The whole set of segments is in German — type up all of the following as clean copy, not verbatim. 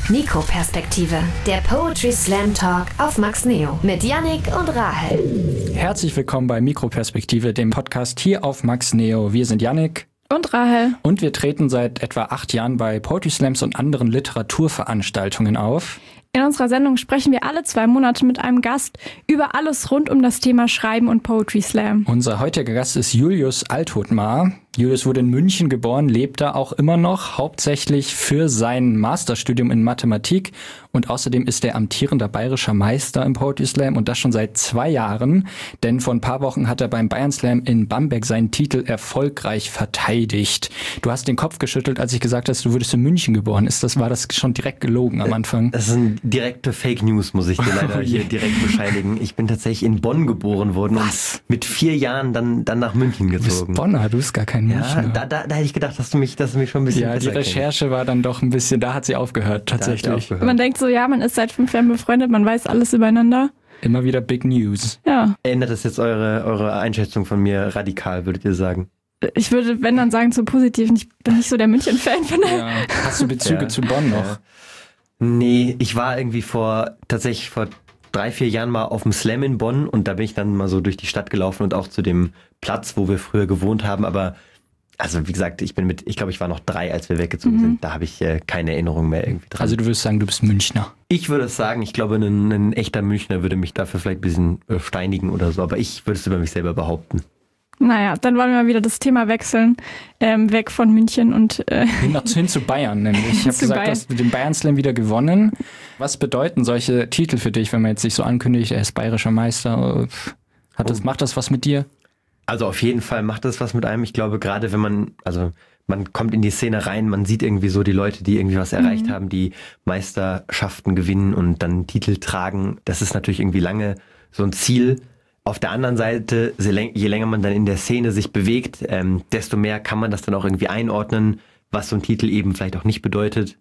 Mikroperspektive, der Poetry Slam Talk auf Max Neo mit Yannick und Rahel. Herzlich willkommen bei Mikroperspektive, dem Podcast hier auf Max Neo. Wir sind Yannick und Rahel. Und wir treten seit etwa 8 Jahren bei Poetry Slams und anderen Literaturveranstaltungen auf. In unserer Sendung sprechen wir alle 2 Monate mit einem Gast über alles rund um das Thema Schreiben und Poetry Slam. Unser heutiger Gast ist Julius Althothmar. Julius wurde in München geboren, lebt da auch immer noch, hauptsächlich für sein Masterstudium in Mathematik. Und außerdem ist er amtierender bayerischer Meister im Poetry Slam und das schon seit 2 Jahren. Denn vor ein paar Wochen hat er beim Bayern Slam in Bamberg seinen Titel erfolgreich verteidigt. Du hast den Kopf geschüttelt, als ich gesagt habe, du würdest in München geboren. War das schon direkt gelogen am Anfang? Das sind direkte Fake News, muss ich dir leider hier direkt bescheinigen. Ich bin tatsächlich in Bonn geboren worden und mit 4 Jahren dann nach München gezogen. Du bist Bonner, du bist gar kein Münchner. Ja, da hätte ich gedacht, dass du mich schon ein bisschen Ja, die Recherche war dann doch ein bisschen, da hat sie aufgehört, tatsächlich. Man denkt so, ja, man ist seit 5 Jahren befreundet, man weiß alles übereinander. Immer wieder Big News. Ja. Ändert das jetzt eure Einschätzung von mir radikal, würdet ihr sagen? Ich würde, wenn dann sagen, zu positiv. Ich bin nicht so der München-Fan von der. Ja. Hast du Bezüge zu Bonn noch? Ja. Nee, ich war irgendwie tatsächlich vor 3-4 Jahren mal auf dem Slam in Bonn und da bin ich dann mal so durch die Stadt gelaufen und auch zu dem Platz, wo wir früher gewohnt haben, aber also wie gesagt, ich glaube, ich war noch 3, als wir weggezogen sind. Da habe ich keine Erinnerung mehr irgendwie dran. Also du würdest sagen, du bist Münchner? Ich würde es sagen, ich glaube, ein echter Münchner würde mich dafür vielleicht ein bisschen steinigen oder so, aber ich würde es über mich selber behaupten. Naja, dann wollen wir mal wieder das Thema wechseln, weg von München und hin zu Bayern nämlich. Ich habe gesagt, du hast mit dem Bayern Slam wieder gewonnen. Was bedeuten solche Titel für dich, wenn man jetzt sich so ankündigt, er ist bayerischer Meister? Macht das was mit dir? Also auf jeden Fall macht das was mit einem. Ich glaube, gerade wenn man kommt in die Szene rein, man sieht irgendwie so die Leute, die irgendwie was erreicht haben, die Meisterschaften gewinnen und dann Titel tragen. Das ist natürlich irgendwie lange so ein Ziel. Auf der anderen Seite, je länger man dann in der Szene sich bewegt, desto mehr kann man das dann auch irgendwie einordnen, was so ein Titel eben vielleicht auch nicht bedeutet.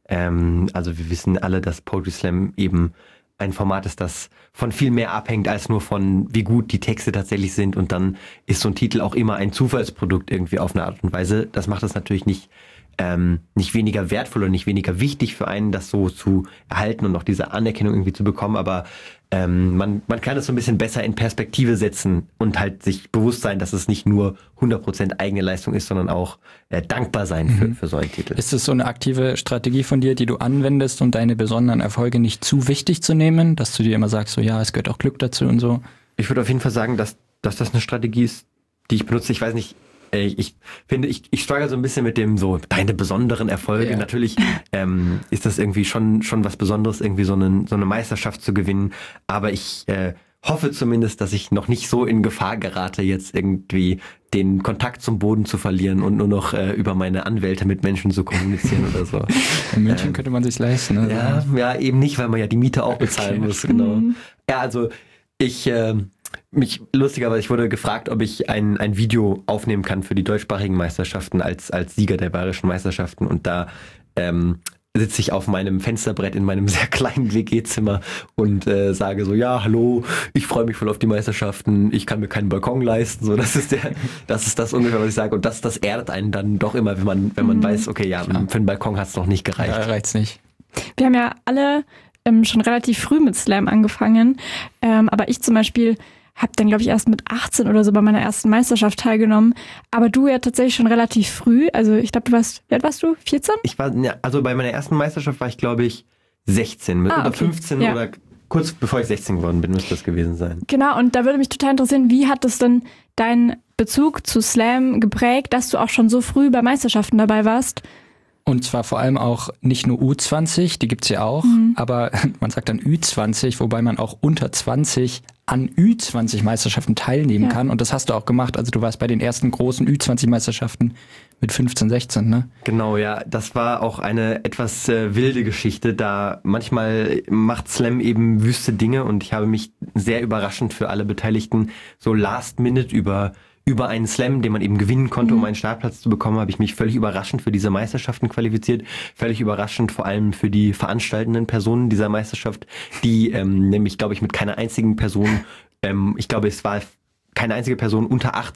Also wir wissen alle, dass Poetry Slam eben ein Format ist, das von viel mehr abhängt als nur von, wie gut die Texte tatsächlich sind. Und dann ist so ein Titel auch immer ein Zufallsprodukt irgendwie auf eine Art und Weise. Das macht es natürlich nicht weniger wertvoll oder nicht weniger wichtig für einen, das so zu erhalten und auch diese Anerkennung irgendwie zu bekommen. Aber man kann es so ein bisschen besser in Perspektive setzen und halt sich bewusst sein, dass es nicht nur 100% eigene Leistung ist, sondern auch dankbar sein für so einen Titel. Ist es so eine aktive Strategie von dir, die du anwendest, um deine besonderen Erfolge nicht zu wichtig zu nehmen? Dass du dir immer sagst, so ja, es gehört auch Glück dazu und so? Ich würde auf jeden Fall sagen, dass das eine Strategie ist, die ich benutze. Ich weiß nicht, ich finde, ich struggle so ein bisschen mit dem so, deine besonderen Erfolge. Ja. Natürlich ist das irgendwie schon was Besonderes, irgendwie so eine Meisterschaft zu gewinnen. Aber ich hoffe zumindest, dass ich noch nicht so in Gefahr gerate, jetzt irgendwie den Kontakt zum Boden zu verlieren und nur noch über meine Anwälte mit Menschen zu kommunizieren oder so. In München könnte man sich leisten, ne? Ja, eben nicht, weil man ja die Miete auch bezahlen muss. Genau. Ja, also lustigerweise, ich wurde gefragt, ob ich ein Video aufnehmen kann für die deutschsprachigen Meisterschaften als Sieger der bayerischen Meisterschaften und da sitze ich auf meinem Fensterbrett in meinem sehr kleinen WG-Zimmer und sage so, ja, hallo, ich freue mich voll auf die Meisterschaften, ich kann mir keinen Balkon leisten, so das ist das ungefähr, was ich sage und das erdet einen dann doch immer, wenn man weiß, okay, ja, für einen Balkon hat es noch nicht gereicht. Ja, reicht's nicht. Wir haben ja alle schon relativ früh mit Slam angefangen, aber ich zum Beispiel habe dann, glaube ich, erst mit 18 oder so bei meiner ersten Meisterschaft teilgenommen. Aber du ja tatsächlich schon relativ früh. Also ich glaube, wie alt warst du? 14? Also bei meiner ersten Meisterschaft war ich, glaube ich, 16. Oder 15 oder kurz bevor ich 16 geworden bin, müsste das gewesen sein. Genau, und da würde mich total interessieren, wie hat das denn deinen Bezug zu Slam geprägt, dass du auch schon so früh bei Meisterschaften dabei warst? Und zwar vor allem auch nicht nur U20, die gibt's ja auch, aber man sagt dann Ü20, wobei man auch unter 20 an Ü20-Meisterschaften teilnehmen kann. Und das hast du auch gemacht. Also du warst bei den ersten großen Ü20-Meisterschaften mit 15, 16, ne? Genau, ja. Das war auch eine etwas wilde Geschichte. Da manchmal macht Slam eben wüste Dinge und ich habe mich sehr überraschend für alle Beteiligten so last minute über einen Slam, den man eben gewinnen konnte, um einen Startplatz zu bekommen, habe ich mich völlig überraschend für diese Meisterschaften qualifiziert. Völlig überraschend vor allem für die veranstaltenden Personen dieser Meisterschaft, die nämlich, glaube ich, mit keiner einzigen Person, ich glaube, es war keine einzige Person unter 18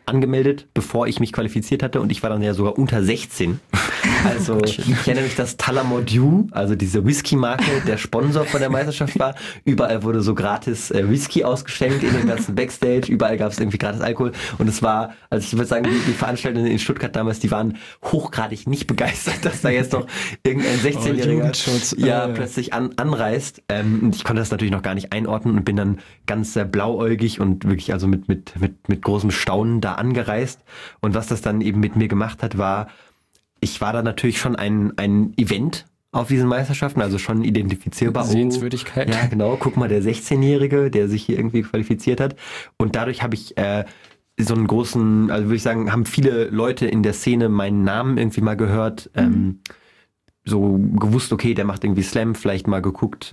angemeldet, bevor ich mich qualifiziert hatte und ich war dann ja sogar unter 16. Also ich erinnere mich, dass Tullamore Dew, also diese Whisky-Marke, der Sponsor von der Meisterschaft war. Überall wurde so gratis Whisky ausgeschenkt in den ganzen Backstage. Überall gab es irgendwie gratis Alkohol. Und es war, also ich würde sagen, die Veranstalter in Stuttgart damals, die waren hochgradig nicht begeistert, dass da jetzt noch irgendein 16-Jähriger plötzlich anreist. Und ich konnte das natürlich noch gar nicht einordnen und bin dann ganz blauäugig und wirklich also mit großem Staunen da angereist. Und was das dann eben mit mir gemacht hat, war, ich war da natürlich schon ein Event auf diesen Meisterschaften, also schon identifizierbar. Sehenswürdigkeit. Ja, genau. Guck mal, der 16-Jährige, der sich hier irgendwie qualifiziert hat. Und dadurch habe ich so einen großen, also würde ich sagen, haben viele Leute in der Szene meinen Namen irgendwie mal gehört, so gewusst, okay, der macht irgendwie Slam, vielleicht mal geguckt,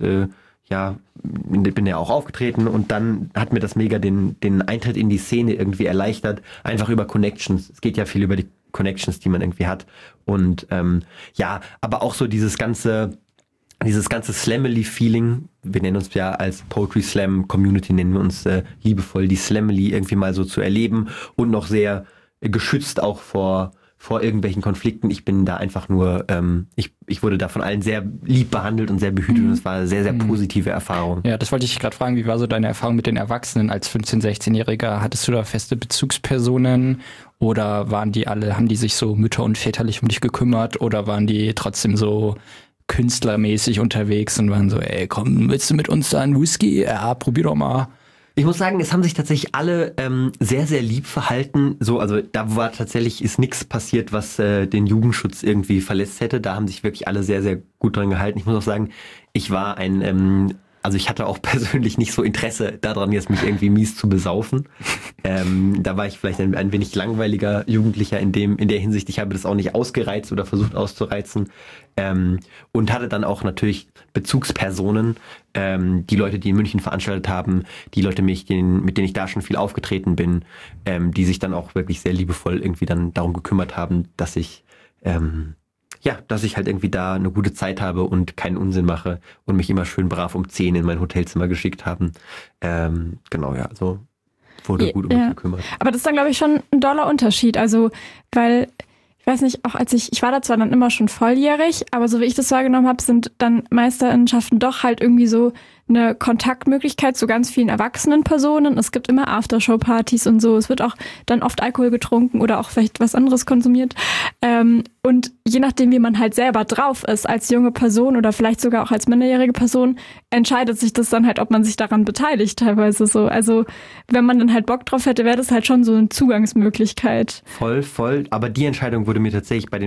bin ja auch aufgetreten und dann hat mir das mega den Eintritt in die Szene irgendwie erleichtert, einfach über Connections. Es geht ja viel über die Connections, die man irgendwie hat und aber auch so dieses ganze Slamily-Feeling, wir nennen uns ja als Poetry Slam Community, nennen wir uns liebevoll, die Slamily irgendwie mal so zu erleben und noch sehr geschützt auch vor irgendwelchen Konflikten. Ich bin da einfach nur, ich wurde da von allen sehr lieb behandelt und sehr behütet und es war eine sehr, sehr positive Erfahrung. Ja, das wollte ich gerade fragen. Wie war so deine Erfahrung mit den Erwachsenen als 15-, 16-Jähriger? Hattest du da feste Bezugspersonen oder haben die sich so mütter- und väterlich um dich gekümmert oder waren die trotzdem so künstlermäßig unterwegs und waren so, ey, komm, willst du mit uns da einen Whisky? Ja, probier doch mal. Ich muss sagen, es haben sich tatsächlich alle sehr, sehr lieb verhalten. So, also da ist nichts passiert, was den Jugendschutz irgendwie verletzt hätte. Da haben sich wirklich alle sehr, sehr gut dran gehalten. Ich muss auch sagen, ich war ich hatte auch persönlich nicht so Interesse daran, jetzt mich irgendwie mies zu besaufen. Da war ich vielleicht ein wenig langweiliger Jugendlicher in der Hinsicht. Ich habe das auch nicht ausgereizt oder versucht auszureizen. Und hatte dann auch natürlich Bezugspersonen, die Leute, die in München veranstaltet haben, die Leute, mit denen ich da schon viel aufgetreten bin, die sich dann auch wirklich sehr liebevoll irgendwie dann darum gekümmert haben, dass ich halt irgendwie da eine gute Zeit habe und keinen Unsinn mache und mich immer schön brav um 10 in mein Hotelzimmer geschickt haben. Also wurde gut um mich gekümmert. Aber das ist dann, glaube ich, schon ein doller Unterschied. Also, weil, ich weiß nicht, auch ich war da zwar dann immer schon volljährig, aber so wie ich das wahrgenommen habe, sind dann Meisterinnenschaften doch halt irgendwie so eine Kontaktmöglichkeit zu ganz vielen erwachsenen Personen. Es gibt immer Aftershow-Partys und so. Es wird auch dann oft Alkohol getrunken oder auch vielleicht was anderes konsumiert. Und je nachdem, wie man halt selber drauf ist, als junge Person oder vielleicht sogar auch als minderjährige Person, entscheidet sich das dann halt, ob man sich daran beteiligt teilweise so. Also wenn man dann halt Bock drauf hätte, wäre das halt schon so eine Zugangsmöglichkeit. Voll. Aber die Entscheidung wurde mir tatsächlich bei den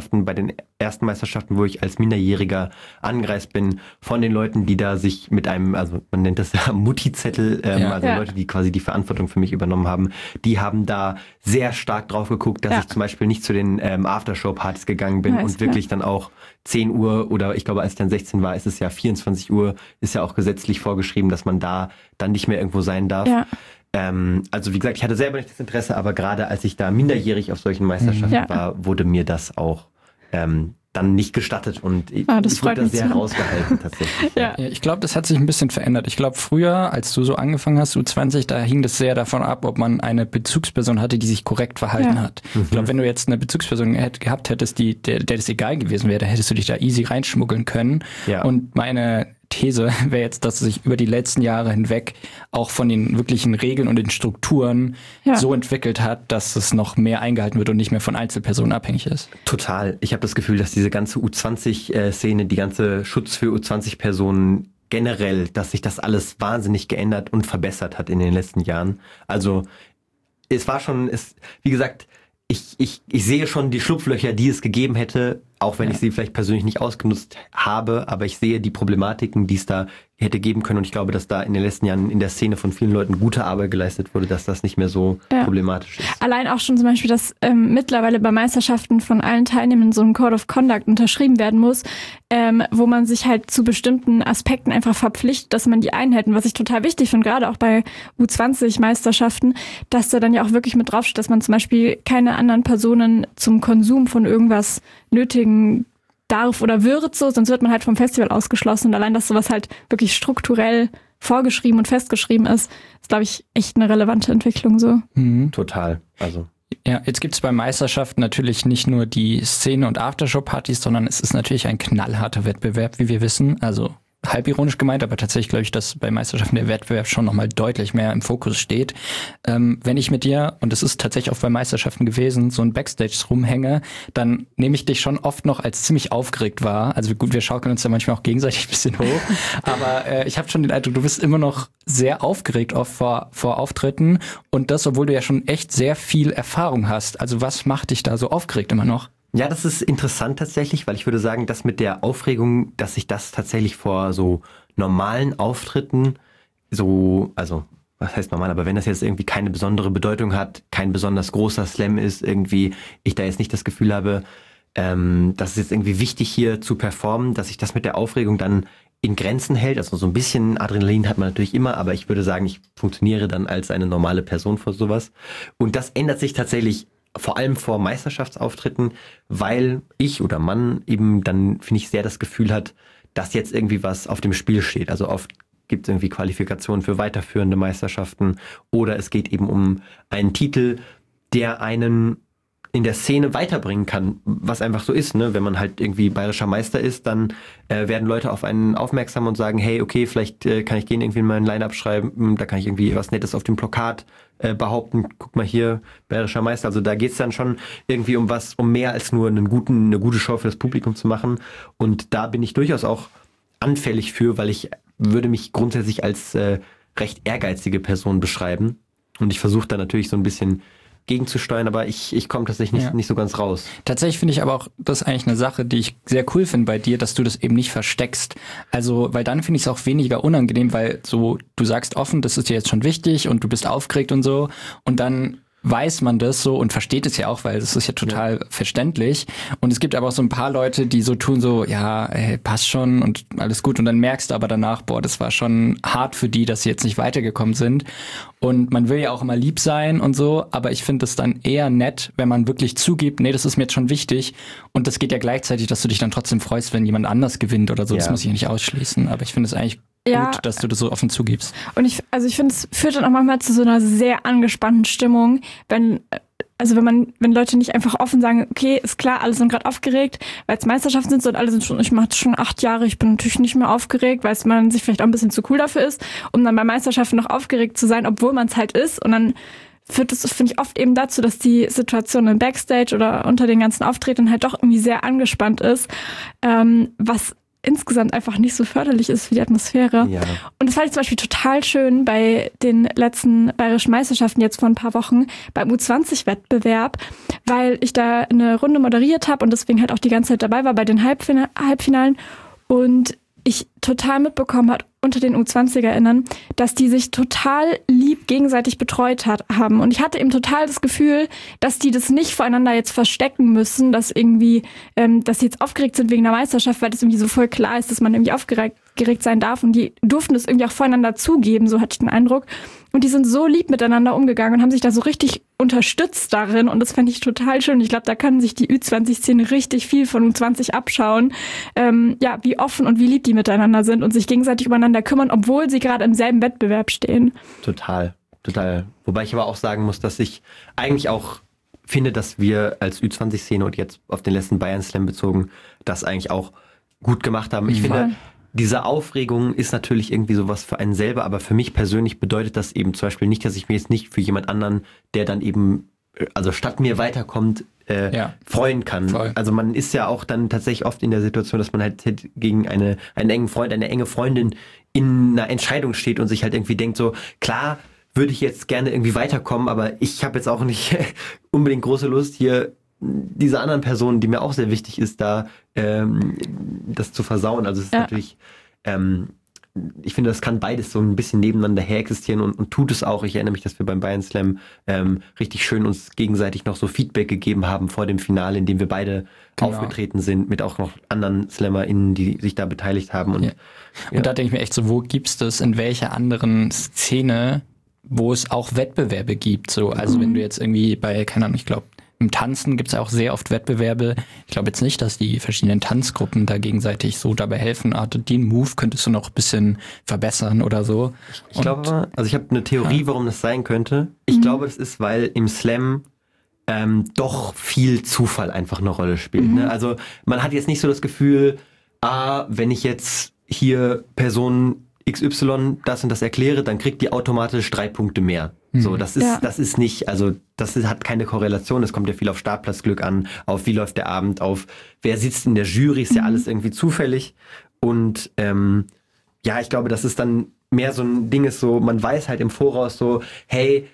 ersten Meisterschaften, wo ich als Minderjähriger angereist bin, von den Leuten, die da sich mit einem, also man nennt das ja Mutti-Zettel, Leute, die quasi die Verantwortung für mich übernommen haben, die haben da sehr stark drauf geguckt, dass ich zum Beispiel nicht zu den Aftershow-Partys gegangen bin und wirklich dann auch 10 Uhr oder ich glaube, als ich dann 16 war, ist es ja 24 Uhr, ist ja auch gesetzlich vorgeschrieben, dass man da dann nicht mehr irgendwo sein darf. Ja. Also wie gesagt, ich hatte selber nicht das Interesse, aber gerade als ich da minderjährig auf solchen Meisterschaften war, wurde mir das auch dann nicht gestattet und ich wurde da sehr rausgehalten tatsächlich. Ja, ich glaube, das hat sich ein bisschen verändert. Ich glaube, früher, als du so angefangen hast, U20, da hing das sehr davon ab, ob man eine Bezugsperson hatte, die sich korrekt verhalten hat. Ich glaube, wenn du jetzt eine Bezugsperson gehabt hättest, der das egal gewesen wäre, dann hättest du dich da easy reinschmuggeln können. Ja. Und meine These wäre jetzt, dass sich über die letzten Jahre hinweg auch von den wirklichen Regeln und den Strukturen so entwickelt hat, dass es noch mehr eingehalten wird und nicht mehr von Einzelpersonen abhängig ist. Total. Ich habe das Gefühl, dass diese ganze U20-Szene, die ganze Schutz für U20-Personen generell, dass sich das alles wahnsinnig geändert und verbessert hat in den letzten Jahren. Also es war schon, wie gesagt, ich sehe schon die Schlupflöcher, die es gegeben hätte, auch wenn ich sie vielleicht persönlich nicht ausgenutzt habe, aber ich sehe die Problematiken, die es da hätte geben können und ich glaube, dass da in den letzten Jahren in der Szene von vielen Leuten gute Arbeit geleistet wurde, dass das nicht mehr so problematisch ist. Allein auch schon zum Beispiel, dass mittlerweile bei Meisterschaften von allen Teilnehmern so ein Code of Conduct unterschrieben werden muss, wo man sich halt zu bestimmten Aspekten einfach verpflichtet, dass man die einhält. Und was ich total wichtig finde, gerade auch bei U20-Meisterschaften, dass da dann ja auch wirklich mit draufsteht, dass man zum Beispiel keine anderen Personen zum Konsum von irgendwas nötigen darf oder wird so, sonst wird man halt vom Festival ausgeschlossen. Und allein, dass sowas halt wirklich strukturell vorgeschrieben und festgeschrieben ist glaube ich, echt eine relevante Entwicklung so. Total, also. Ja, jetzt gibt es bei Meisterschaften natürlich nicht nur die Szene- und Aftershow-Partys, sondern es ist natürlich ein knallharter Wettbewerb, wie wir wissen. Also halb ironisch gemeint, aber tatsächlich glaube ich, dass bei Meisterschaften der Wettbewerb schon nochmal deutlich mehr im Fokus steht. Wenn ich mit dir, und das ist tatsächlich auch bei Meisterschaften gewesen, so ein Backstage rumhänge, dann nehme ich dich schon oft noch als ziemlich aufgeregt wahr. Also gut, wir schaukeln uns ja manchmal auch gegenseitig ein bisschen hoch, aber ich habe schon den Eindruck, du bist immer noch sehr aufgeregt oft vor Auftritten und das, obwohl du ja schon echt sehr viel Erfahrung hast. Also was macht dich da so aufgeregt immer noch? Ja, das ist interessant tatsächlich, weil ich würde sagen, dass mit der Aufregung, dass ich das tatsächlich vor so normalen Auftritten also was heißt normal, aber wenn das jetzt irgendwie keine besondere Bedeutung hat, kein besonders großer Slam ist, irgendwie ich da jetzt nicht das Gefühl habe, dass es jetzt irgendwie wichtig hier zu performen, dass sich das mit der Aufregung dann in Grenzen hält. Also so ein bisschen Adrenalin hat man natürlich immer, aber ich würde sagen, ich funktioniere dann als eine normale Person vor sowas. Und das ändert sich tatsächlich vor allem vor Meisterschaftsauftritten, weil ich oder man eben dann, finde ich, sehr das Gefühl hat, dass jetzt irgendwie was auf dem Spiel steht. Also oft gibt es irgendwie Qualifikationen für weiterführende Meisterschaften oder es geht eben um einen Titel, der einen in der Szene weiterbringen kann, was einfach so ist, ne? Wenn man halt irgendwie bayerischer Meister ist, dann werden Leute auf einen aufmerksam und sagen, hey, okay, vielleicht kann ich den irgendwie in mein Line-Up schreiben, da kann ich irgendwie was Nettes auf dem Plakat behaupten, guck mal hier, bayerischer Meister. Also da geht's dann schon irgendwie um mehr als nur eine gute Show für das Publikum zu machen. Und da bin ich durchaus auch anfällig für, weil ich würde mich grundsätzlich als recht ehrgeizige Person beschreiben. Und ich versuche da natürlich so ein bisschen gegenzusteuern, aber ich komme tatsächlich nicht so ganz raus. Tatsächlich finde ich aber auch, das ist eigentlich eine Sache, die ich sehr cool finde bei dir, dass du das eben nicht versteckst. Also, weil dann finde ich es auch weniger unangenehm, weil so, du sagst offen, das ist dir jetzt schon wichtig und du bist aufgeregt und so und dann weiß man das so und versteht es ja auch, weil das ist ja total verständlich. Und es gibt aber auch so ein paar Leute, die so tun so, ja, passt schon und alles gut. Und dann merkst du aber danach, boah, das war schon hart für die, dass sie jetzt nicht weitergekommen sind. Und man will ja auch immer lieb sein und so, aber ich finde es dann eher nett, wenn man wirklich zugibt, nee, das ist mir jetzt schon wichtig. Und das geht ja gleichzeitig, dass du dich dann trotzdem freust, wenn jemand anders gewinnt oder so. Ja. Das muss ich ja nicht ausschließen. Aber ich finde es eigentlich gut, dass du das so offen zugibst. Und ich finde, es führt dann auch manchmal zu so einer sehr angespannten Stimmung, wenn Leute nicht einfach offen sagen, okay, ist klar, alle sind gerade aufgeregt, weil es Meisterschaften sind und alle sind schon, ich mache das schon 8 Jahre, ich bin natürlich nicht mehr aufgeregt, weil man sich vielleicht auch ein bisschen zu cool dafür ist, um dann bei Meisterschaften noch aufgeregt zu sein, obwohl man es halt ist. Und dann führt das, finde ich, oft eben dazu, dass die Situation im Backstage oder unter den ganzen Auftritten halt doch irgendwie sehr angespannt ist, was insgesamt einfach nicht so förderlich ist für die Atmosphäre. Ja. Und das fand ich zum Beispiel total schön bei den letzten bayerischen Meisterschaften jetzt vor ein paar Wochen beim U20-Wettbewerb, weil ich da eine Runde moderiert habe und deswegen halt auch die ganze Zeit dabei war bei den Halbfinalen und ich total mitbekommen habe unter den U20erInnen, dass die sich total lieb gegenseitig betreut haben. Und ich hatte eben total das Gefühl, dass die das nicht voreinander jetzt verstecken müssen, dass irgendwie, dass sie jetzt aufgeregt sind wegen der Meisterschaft, weil das irgendwie so voll klar ist, dass man irgendwie aufgeregt sein darf. Und die durften das irgendwie auch voreinander zugeben, so hatte ich den Eindruck. Und die sind so lieb miteinander umgegangen und haben sich da so richtig unterstützt darin. Und das fände ich total schön. Ich glaube, da kann sich die Ü20-Szene richtig viel von U20 abschauen. Wie offen und wie lieb die miteinander sind und sich gegenseitig übereinander kümmern, obwohl sie gerade im selben Wettbewerb stehen. Total. Wobei ich aber auch sagen muss, dass ich eigentlich auch finde, dass wir als Ü20-Szene und jetzt auf den letzten Bayern Slam bezogen, das eigentlich auch gut gemacht haben. Ich finde, diese Aufregung ist natürlich irgendwie sowas für einen selber, aber für mich persönlich bedeutet das eben zum Beispiel nicht, dass ich mir jetzt nicht für jemand anderen, der dann eben, also statt mir weiterkommt, freuen kann. Voll. Also man ist ja auch dann tatsächlich oft in der Situation, dass man halt gegen einen engen Freund, eine enge Freundin in einer Entscheidung steht und sich halt irgendwie denkt so, klar, würde ich jetzt gerne irgendwie weiterkommen, aber ich habe jetzt auch nicht unbedingt große Lust, hier dieser anderen Person, die mir auch sehr wichtig ist, da das zu versauen. Also es ist natürlich, ich finde, das kann beides so ein bisschen nebeneinander her existieren und tut es auch. Ich erinnere mich, dass wir beim Bayern Slam richtig schön uns gegenseitig noch so Feedback gegeben haben vor dem Finale, in dem wir beide aufgetreten sind, mit auch noch anderen SlammerInnen, die sich da beteiligt haben. Und da denke ich mir echt so, wo gibt's das, in welcher anderen Szene, wo es auch Wettbewerbe gibt? So, also wenn du jetzt irgendwie bei, keine Ahnung, ich glaube, im Tanzen gibt es ja auch sehr oft Wettbewerbe. Ich glaube jetzt nicht, dass die verschiedenen Tanzgruppen da gegenseitig so dabei helfen. Den Move könntest du noch ein bisschen verbessern oder so. Ich glaube, also ich habe eine Theorie, warum das sein könnte. Ich glaube, das ist, weil im Slam doch viel Zufall einfach eine Rolle spielt. Ne? Also man hat jetzt nicht so das Gefühl, wenn ich jetzt hier Person XY das und das erkläre, dann kriegt die automatisch 3 Punkte mehr. So, das ist nicht, also hat keine Korrelation, es kommt ja viel auf Startplatzglück an, auf wie läuft der Abend, auf wer sitzt in der Jury, ist ja alles irgendwie zufällig. Und ich glaube, das ist dann mehr so ein Ding ist so, man weiß halt im Voraus so, hey,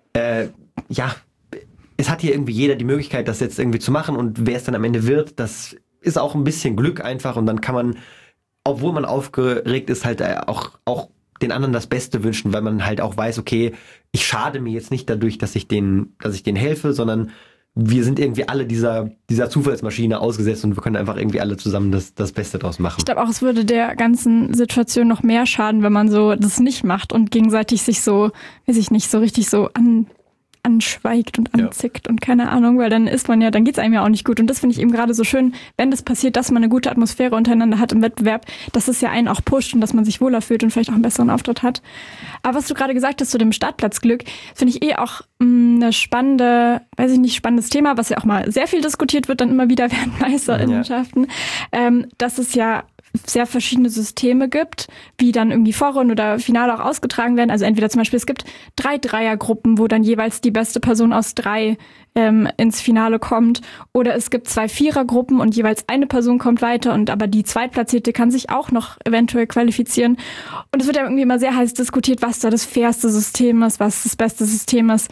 es hat hier irgendwie jeder die Möglichkeit, das jetzt irgendwie zu machen und wer es dann am Ende wird, das ist auch ein bisschen Glück einfach und dann kann man, obwohl man aufgeregt ist, halt auch den anderen das Beste wünschen, weil man halt auch weiß, okay, ich schade mir jetzt nicht dadurch, dass ich denen helfe, sondern wir sind irgendwie alle dieser Zufallsmaschine ausgesetzt und wir können einfach irgendwie alle zusammen das Beste draus machen. Ich glaube auch, es würde der ganzen Situation noch mehr schaden, wenn man so das nicht macht und gegenseitig sich so, weiß ich nicht, so richtig so anschweigt und anzickt und keine Ahnung, weil dann dann geht's einem ja auch nicht gut. Und das finde ich eben gerade so schön, wenn das passiert, dass man eine gute Atmosphäre untereinander hat im Wettbewerb, dass es ja einen auch pusht und dass man sich wohler fühlt und vielleicht auch einen besseren Auftritt hat. Aber was du gerade gesagt hast zu dem Startplatzglück, finde ich auch eine spannendes Thema, was ja auch mal sehr viel diskutiert wird, dann immer wieder während Meisterinnenschaften, dass es ja sehr verschiedene Systeme gibt, wie dann irgendwie Vorrunde oder Finale auch ausgetragen werden. Also entweder zum Beispiel, es gibt 3 Dreiergruppen, wo dann jeweils die beste Person aus 3 ins Finale kommt. Oder es gibt 2 Vierergruppen und jeweils eine Person kommt weiter aber die Zweitplatzierte kann sich auch noch eventuell qualifizieren. Und es wird ja irgendwie immer sehr heiß diskutiert, was da das fairste System ist, was das beste System ist.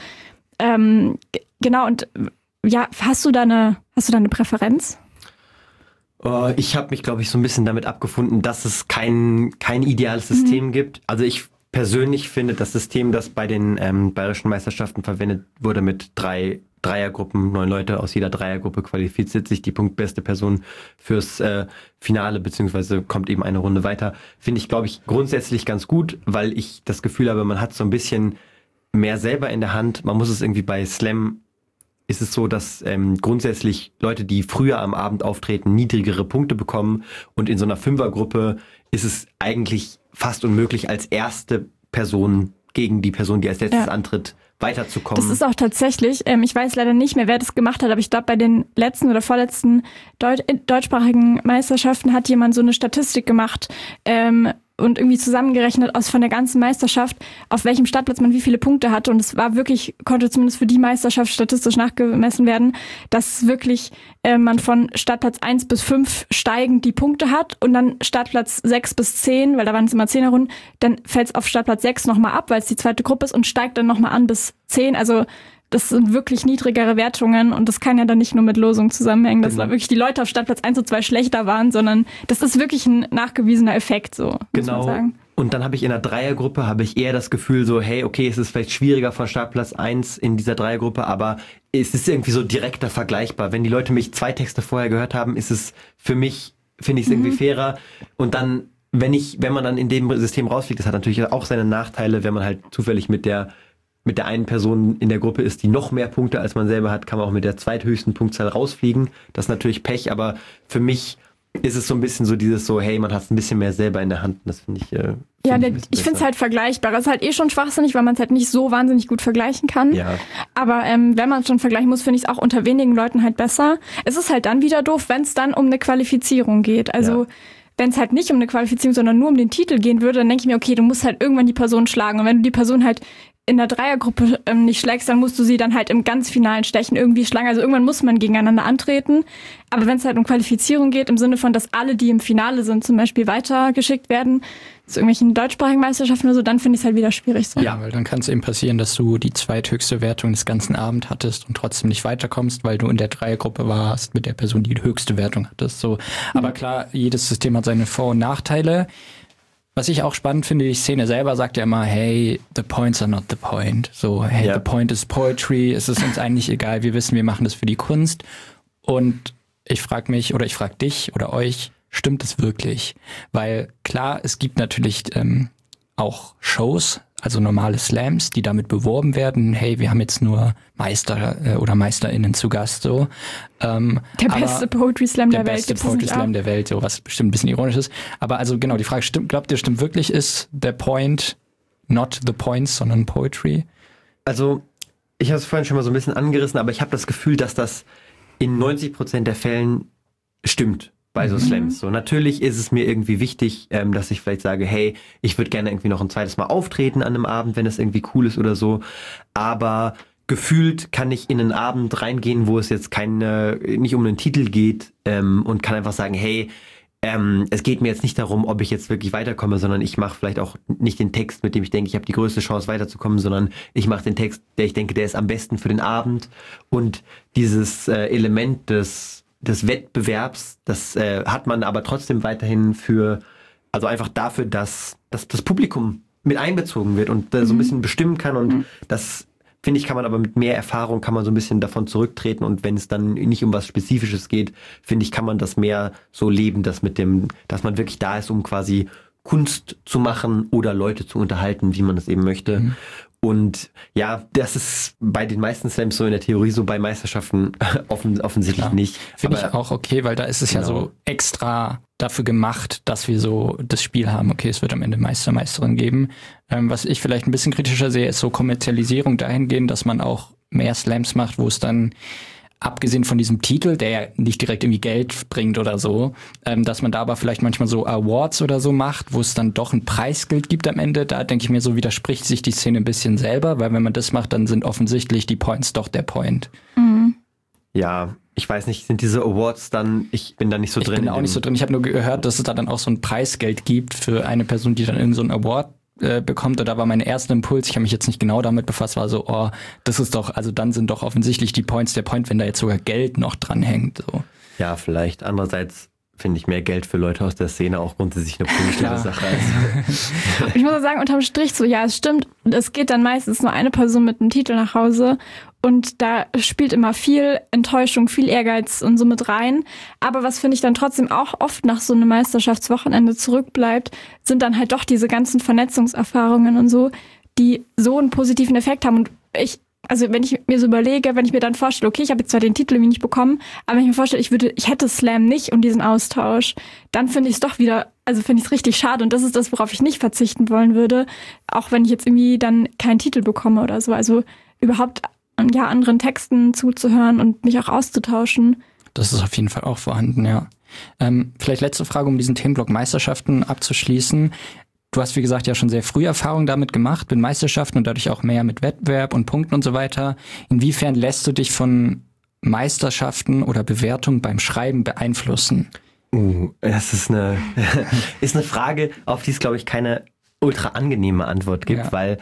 Genau, und hast du da eine Präferenz? Ich habe mich, glaube ich, so ein bisschen damit abgefunden, dass es kein ideales System gibt. Also ich persönlich finde das System, das bei den bayerischen Meisterschaften verwendet wurde mit 3 Dreiergruppen, 9 Leute aus jeder Dreiergruppe qualifiziert sich die punktbeste Person fürs Finale, beziehungsweise kommt eben eine Runde weiter, finde ich, glaube ich, grundsätzlich ganz gut, weil ich das Gefühl habe, man hat so ein bisschen mehr selber in der Hand. Man muss es irgendwie bei Slam ist es so, dass grundsätzlich Leute, die früher am Abend auftreten, niedrigere Punkte bekommen und in so einer Fünfergruppe ist es eigentlich fast unmöglich, als erste Person gegen die Person, die als letztes antritt, weiterzukommen. Das ist auch tatsächlich, ich weiß leider nicht mehr, wer das gemacht hat, aber ich glaube, bei den letzten oder vorletzten deutschsprachigen Meisterschaften hat jemand so eine Statistik gemacht, und irgendwie zusammengerechnet von der ganzen Meisterschaft, auf welchem Startplatz man wie viele Punkte hatte. Und es war wirklich, konnte zumindest für die Meisterschaft statistisch nachgemessen werden, dass wirklich man von Startplatz 1 bis 5 steigend die Punkte hat und dann Startplatz 6 bis 10, weil da waren es immer 10er-Runden, dann fällt es auf Startplatz 6 nochmal ab, weil es die zweite Gruppe ist und steigt dann nochmal an bis 10. Also das sind wirklich niedrigere Wertungen und das kann ja dann nicht nur mit Losung zusammenhängen, dass da wirklich die Leute auf Startplatz 1 und 2 schlechter waren, sondern das ist wirklich ein nachgewiesener Effekt, so muss man sagen. Und dann habe ich in der Dreiergruppe eher das Gefühl so, hey, okay, es ist vielleicht schwieriger von Startplatz 1 in dieser Dreiergruppe, aber es ist irgendwie so direkter vergleichbar. Wenn die Leute mich 2 Texte vorher gehört haben, ist es für mich, finde ich es irgendwie fairer. Und dann, wenn man dann in dem System rausfliegt, das hat natürlich auch seine Nachteile, wenn man halt zufällig mit der einen Person in der Gruppe ist, die noch mehr Punkte als man selber hat, kann man auch mit der zweithöchsten Punktzahl rausfliegen. Das ist natürlich Pech, aber für mich ist es so ein bisschen so dieses so, hey, man hat es ein bisschen mehr selber in der Hand. Das finde ich ich finde es halt vergleichbar. Es ist halt schon schwachsinnig, weil man es halt nicht so wahnsinnig gut vergleichen kann. Ja. Aber wenn man es schon vergleichen muss, finde ich es auch unter wenigen Leuten halt besser. Es ist halt dann wieder doof, wenn es dann um eine Qualifizierung geht. Also wenn es halt nicht um eine Qualifizierung, sondern nur um den Titel gehen würde, dann denke ich mir, okay, du musst halt irgendwann die Person schlagen. Und wenn du die Person halt in der Dreiergruppe nicht schlägst, dann musst du sie dann halt im ganz finalen Stechen irgendwie schlagen. Also irgendwann muss man gegeneinander antreten. Aber wenn es halt um Qualifizierung geht, im Sinne von, dass alle, die im Finale sind, zum Beispiel weitergeschickt werden, zu irgendwelchen deutschsprachigen Meisterschaften oder so, dann finde ich es halt wieder schwierig. So. Ja, weil dann kann es eben passieren, dass du die zweithöchste Wertung des ganzen Abends hattest und trotzdem nicht weiterkommst, weil du in der Dreiergruppe warst mit der Person, die höchste Wertung hattest. So. Aber klar, jedes System hat seine Vor- und Nachteile. Was ich auch spannend finde, die Szene selber sagt ja immer, hey, the points are not the point. So, hey, the point is poetry. Es ist uns eigentlich egal. Wir wissen, wir machen das für die Kunst. Und ich frage mich oder ich frage dich oder euch, stimmt es wirklich? Weil klar, es gibt natürlich auch Shows, also normale Slams, die damit beworben werden, hey, wir haben jetzt nur Meister oder MeisterInnen zu Gast, so. Der beste Poetry Slam der Welt. Der beste Poetry Slam der Welt, so, was bestimmt ein bisschen ironisch ist. Aber also genau, die Frage stimmt, glaubt ihr, stimmt wirklich, ist der Point not the points, sondern Poetry? Also, ich habe es vorhin schon mal so ein bisschen angerissen, aber ich habe das Gefühl, dass das in 90% der Fällen stimmt bei so Slams. So, natürlich ist es mir irgendwie wichtig, dass ich vielleicht sage, hey, ich würde gerne irgendwie noch ein zweites Mal auftreten an einem Abend, wenn das irgendwie cool ist oder so. Aber gefühlt kann ich in einen Abend reingehen, wo es jetzt nicht um einen Titel geht, und kann einfach sagen, hey, es geht mir jetzt nicht darum, ob ich jetzt wirklich weiterkomme, sondern ich mache vielleicht auch nicht den Text, mit dem ich denke, ich habe die größte Chance weiterzukommen, sondern ich mache den Text, der ich denke, der ist am besten für den Abend. Und dieses Element des Wettbewerbs, das hat man aber trotzdem weiterhin also einfach dafür, dass das Publikum mit einbezogen wird und so ein bisschen bestimmen kann. Und das, finde ich, kann man aber mit mehr Erfahrung, kann man so ein bisschen davon zurücktreten. Und wenn es dann nicht um was Spezifisches geht, finde ich, kann man das mehr so leben, dass man wirklich da ist, um quasi Kunst zu machen oder Leute zu unterhalten, wie man das eben möchte. Und ja, das ist bei den meisten Slams so in der Theorie, so bei Meisterschaften offensichtlich nicht. Finde ich auch okay, weil da ist es ja so extra dafür gemacht, dass wir so das Spiel haben, okay, es wird am Ende Meister, Meisterin geben. Was ich vielleicht ein bisschen kritischer sehe, ist so Kommerzialisierung dahingehend, dass man auch mehr Slams macht, wo es dann abgesehen von diesem Titel, der ja nicht direkt irgendwie Geld bringt oder so, dass man da aber vielleicht manchmal so Awards oder so macht, wo es dann doch ein Preisgeld gibt am Ende. Da denke ich mir, so widerspricht sich die Szene ein bisschen selber, weil wenn man das macht, dann sind offensichtlich die Points doch der Point. Ja, ich weiß nicht, sind diese Awards dann, ich bin da nicht so drin. Ich bin auch nicht so drin. Ich habe nur gehört, dass es da dann auch so ein Preisgeld gibt für eine Person, die dann irgend so einen Award bekommt. Und da war mein erster Impuls, ich habe mich jetzt nicht genau damit befasst, war so, das ist doch, also dann sind doch offensichtlich die Points der Point, wenn da jetzt sogar Geld noch dran hängt. So. Ja, vielleicht. Andererseits finde ich mehr Geld für Leute aus der Szene auch grundsätzlich eine positive Sache. Also. Ich muss sagen, unterm Strich so, ja, es stimmt, es geht dann meistens nur eine Person mit einem Titel nach Hause und da spielt immer viel Enttäuschung, viel Ehrgeiz und so mit rein. Aber was, finde ich, dann trotzdem auch oft nach so einem Meisterschaftswochenende zurückbleibt, sind dann halt doch diese ganzen Vernetzungserfahrungen und so, die so einen positiven Effekt haben. Und also wenn ich mir so überlege, wenn ich mir dann vorstelle, okay, ich habe jetzt zwar den Titel irgendwie nicht bekommen, aber wenn ich mir vorstelle, ich hätte Slam nicht und diesen Austausch, dann finde ich es doch wieder, also finde ich es richtig schade und das ist das, worauf ich nicht verzichten wollen würde, auch wenn ich jetzt irgendwie dann keinen Titel bekomme oder so. Also überhaupt anderen Texten zuzuhören und mich auch auszutauschen. Das ist auf jeden Fall auch vorhanden, ja. Vielleicht letzte Frage, um diesen Themenblock Meisterschaften abzuschließen. Du hast, wie gesagt, ja schon sehr früh Erfahrung damit gemacht, mit Meisterschaften und dadurch auch mehr mit Wettbewerb und Punkten und so weiter. Inwiefern lässt du dich von Meisterschaften oder Bewertungen beim Schreiben beeinflussen? Das ist eine Frage, auf die es, glaube ich, keine ultra angenehme Antwort gibt, weil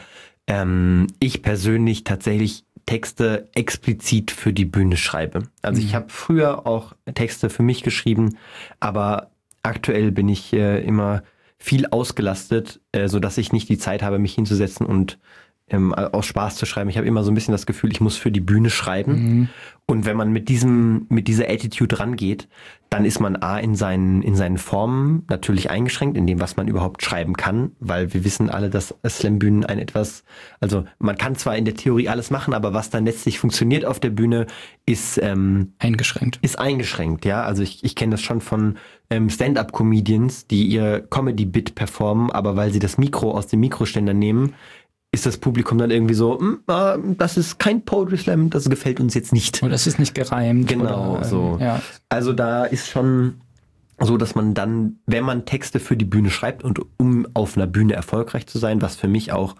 ich persönlich tatsächlich Texte explizit für die Bühne schreibe. Also ich habe früher auch Texte für mich geschrieben, aber aktuell bin ich immer viel ausgelastet, so dass ich nicht die Zeit habe, mich hinzusetzen und aus Spaß zu schreiben. Ich habe immer so ein bisschen das Gefühl, ich muss für die Bühne schreiben. Und wenn man mit dieser Attitude rangeht, dann ist man in seinen Formen natürlich eingeschränkt, in dem, was man überhaupt schreiben kann, weil wir wissen alle, dass Slam-Bühnen also man kann zwar in der Theorie alles machen, aber was dann letztlich funktioniert auf der Bühne, ist eingeschränkt. Ist eingeschränkt, ja. Also ich kenne das schon von Stand-up-Comedians, die ihr Comedy-Bit performen, aber weil sie das Mikro aus dem Mikroständer nehmen, ist das Publikum dann irgendwie so, das ist kein Poetry Slam, das gefällt uns jetzt nicht. Oder das ist nicht gereimt. Genau, oder, so. Ja. Also da ist schon so, dass man dann, wenn man Texte für die Bühne schreibt und um auf einer Bühne erfolgreich zu sein, was für mich auch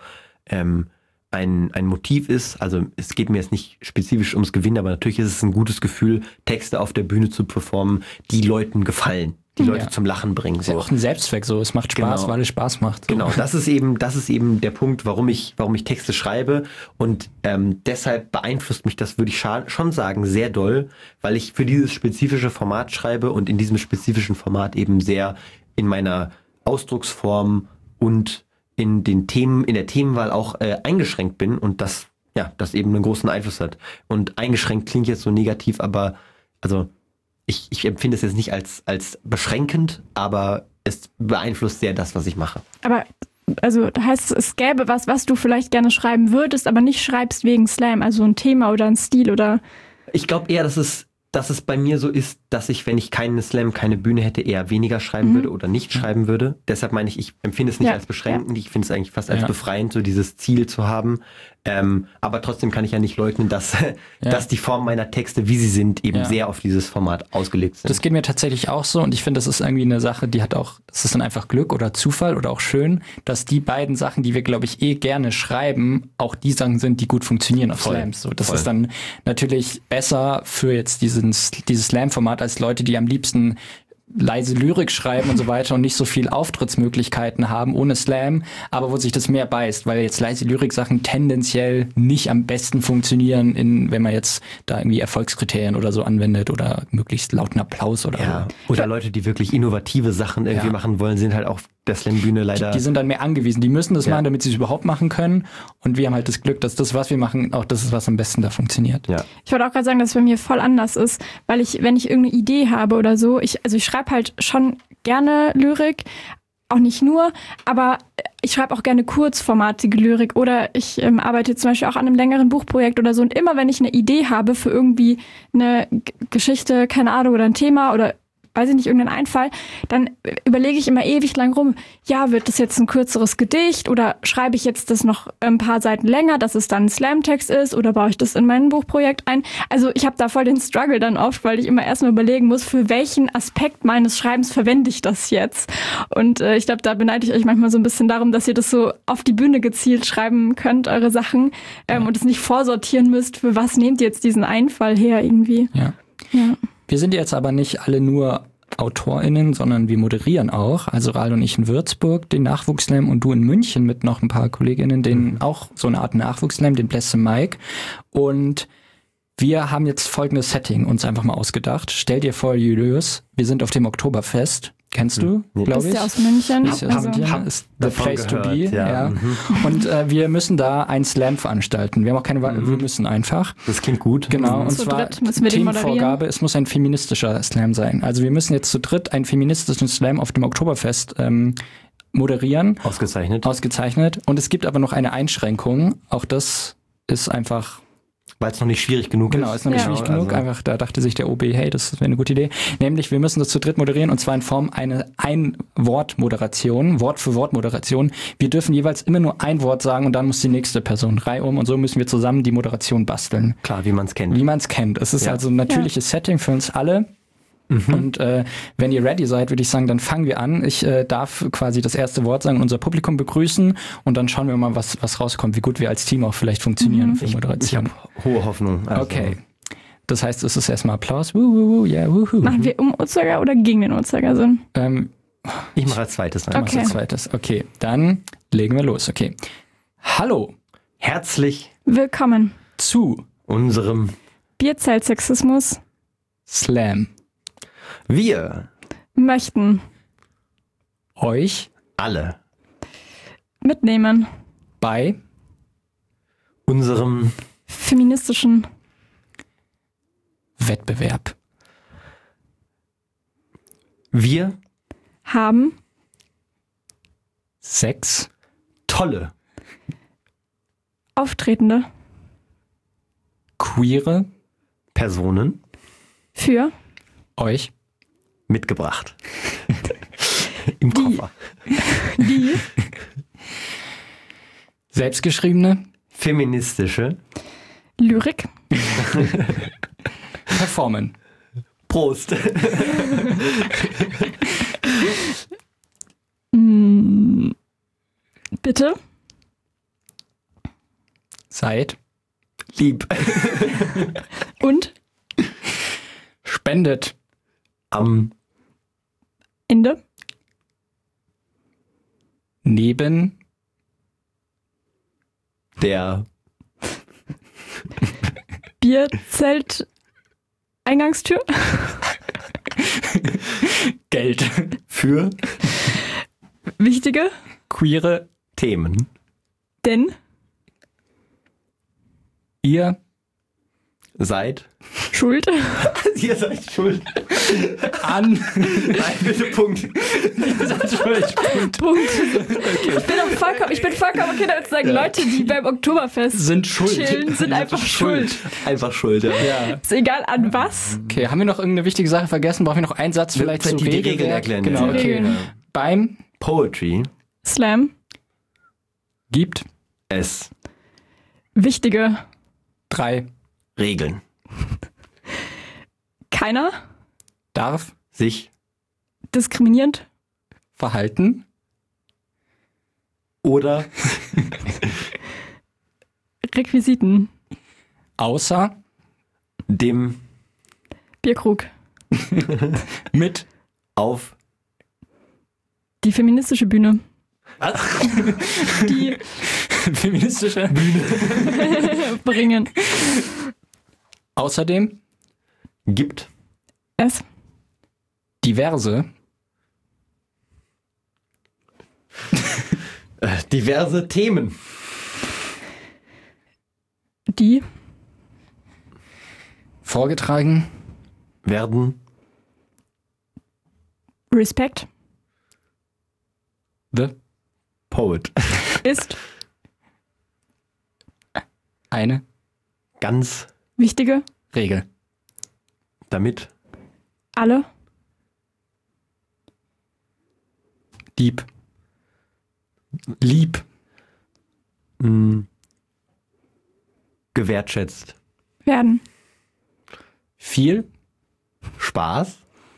ein Motiv ist, also es geht mir jetzt nicht spezifisch ums Gewinnen, aber natürlich ist es ein gutes Gefühl, Texte auf der Bühne zu performen, die Leuten gefallen. Die Leute zum Lachen bringen. Das ist ja auch ein Selbstzweck so. Es macht Spaß, weil es Spaß macht. So. Genau, das ist eben der Punkt, warum ich Texte schreibe. Und deshalb beeinflusst mich das, würde ich schon sagen, sehr doll, weil ich für dieses spezifische Format schreibe und in diesem spezifischen Format eben sehr in meiner Ausdrucksform und in der Themenwahl auch eingeschränkt bin und das eben einen großen Einfluss hat. Und eingeschränkt klingt jetzt so negativ, aber also ich empfinde es jetzt nicht als beschränkend, aber es beeinflusst sehr das, was ich mache. Aber also heißt es gäbe was du vielleicht gerne schreiben würdest, aber nicht schreibst wegen Slam, also ein Thema oder ein Stil oder... Ich glaube eher, dass es bei mir so ist, dass ich, wenn ich keinen Slam, keine Bühne hätte, eher weniger schreiben würde oder nicht schreiben würde. Deshalb meine ich empfinde es nicht als beschränkend. Ich finde es eigentlich fast als befreiend, so dieses Ziel zu haben. Aber trotzdem kann ich ja nicht leugnen, dass die Form meiner Texte, wie sie sind, eben sehr auf dieses Format ausgelegt sind. Das geht mir tatsächlich auch so und ich finde, das ist irgendwie eine Sache, die hat auch, das ist dann einfach Glück oder Zufall oder auch schön, dass die beiden Sachen, die wir, glaube ich, gerne schreiben, auch die Sachen sind, die gut funktionieren auf Slams. So, das ist dann natürlich besser für jetzt dieses Slam-Format als Leute, die am liebsten leise Lyrik schreiben und so weiter und nicht so viel Auftrittsmöglichkeiten haben ohne Slam, aber wo sich das mehr beißt, weil jetzt leise Lyrik-Sachen tendenziell nicht am besten funktionieren, wenn man jetzt da irgendwie Erfolgskriterien oder so anwendet oder möglichst lauten Applaus oder so. Oder Leute, die wirklich innovative Sachen irgendwie machen wollen, sind halt auf der Slam-Bühne leider... Die sind dann mehr angewiesen, die müssen das machen, damit sie es überhaupt machen können und wir haben halt das Glück, dass das, was wir machen, auch das ist, was am besten da funktioniert. Ja. Ich wollte auch gerade sagen, dass es bei mir voll anders ist, weil wenn ich irgendeine Idee habe oder so, ich schreibe halt schon gerne Lyrik, auch nicht nur, aber ich schreibe auch gerne kurzformatige Lyrik oder ich arbeite zum Beispiel auch an einem längeren Buchprojekt oder so und immer wenn ich eine Idee habe für irgendwie eine Geschichte, keine Ahnung, oder ein Thema oder weiß ich nicht, irgendeinen Einfall, dann überlege ich immer ewig lang rum, wird das jetzt ein kürzeres Gedicht oder schreibe ich jetzt das noch ein paar Seiten länger, dass es dann ein Slam-Text ist oder baue ich das in mein Buchprojekt ein? Also ich habe da voll den Struggle dann oft, weil ich immer erstmal überlegen muss, für welchen Aspekt meines Schreibens verwende ich das jetzt? Und ich glaube, da beneide ich euch manchmal so ein bisschen darum, dass ihr das so auf die Bühne gezielt schreiben könnt, eure Sachen, und es nicht vorsortieren müsst, für was nehmt ihr jetzt diesen Einfall her irgendwie. Ja. Wir sind jetzt aber nicht alle nur AutorInnen, sondern wir moderieren auch. Also Ral und ich in Würzburg, den Nachwuchsslam und du in München mit noch ein paar KollegInnen, den auch so eine Art Nachwuchsslam, den Blesse Mike. Und wir haben jetzt folgendes Setting uns einfach mal ausgedacht. Stell dir vor, Julius, wir sind auf dem Oktoberfest. Kennst du, glaube ich? Bist du aus München? Ist the place to be. Ja. Und wir müssen da einen Slam veranstalten. Wir haben auch keine Wahl, wir müssen einfach. Das klingt gut. Genau, und zu zwar dritt müssen wir Themenvorgabe, es muss ein feministischer Slam sein. Also wir müssen jetzt zu dritt einen feministischen Slam auf dem Oktoberfest moderieren. Ausgezeichnet. Und es gibt aber noch eine Einschränkung. Auch das ist einfach... Weil es noch nicht schwierig genug ist. Genau, ist noch nicht schwierig genug. Einfach, da dachte sich der OB, hey, das wäre eine gute Idee. Nämlich, wir müssen das zu dritt moderieren und zwar in Form einer Ein-Wort-Moderation, Wort-für-Wort-Moderation. Wir dürfen jeweils immer nur ein Wort sagen und dann muss die nächste Person reihum und so müssen wir zusammen die Moderation basteln. Klar, wie man es kennt. Es ist also ein natürliches Setting für uns alle. Und wenn ihr ready seid, würde ich sagen, dann fangen wir an. Ich darf quasi das erste Wort sagen und unser Publikum begrüßen und dann schauen wir mal, was rauskommt, wie gut wir als Team auch vielleicht funktionieren für Moderation. Ich habe hohe Hoffnung. Also. Okay. Das heißt, es ist erstmal Applaus. Wuhu. Machen wir um Uhrzeiger oder gegen den Uhrzeigersinn? Ich mache als zweites. Okay, dann legen wir los. Okay. Hallo. Herzlich willkommen zu unserem Bierzelt-Sexismus Slam. Wir möchten euch alle mitnehmen bei unserem feministischen Wettbewerb. Wir haben 6 tolle auftretende queere Personen für euch mitgebracht. Im Koffer. Die selbstgeschriebene feministische Lyrik performen. Prost. Bitte seid lieb und spendet am Ende neben der Bierzelt Eingangstür Geld für wichtige queere Themen. Denn ihr seid Schuld. Ihr seid schuld. An. Nein, bitte Punkt. Ihr seid schuld. Punkt. Ich bin vollkommen okay damit zu sagen, Leute, die beim Oktoberfest Sind schuld. chillen, sind einfach schuld. Einfach schuld, ja. Ja. Ist egal an was. Okay, haben wir noch irgendeine wichtige Sache vergessen? Brauchen wir noch einen Satz vielleicht zu die Regeln Regelwerk? erklären. Genau, ja. okay. Regeln. Beim Poetry Slam. gibt es Wichtige. 3 Regeln. Keiner. darf Sich Diskriminierend. verhalten oder Requisiten. außer dem Bierkrug. mit auf Die feministische Bühne. Die feministische bringen. außerdem gibt Es. diverse diverse Themen. Die vorgetragen Werden Respekt the Poet ist eine ganz wichtige. Regel. damit Alle lieb gewertschätzt. werden. viel Spaß.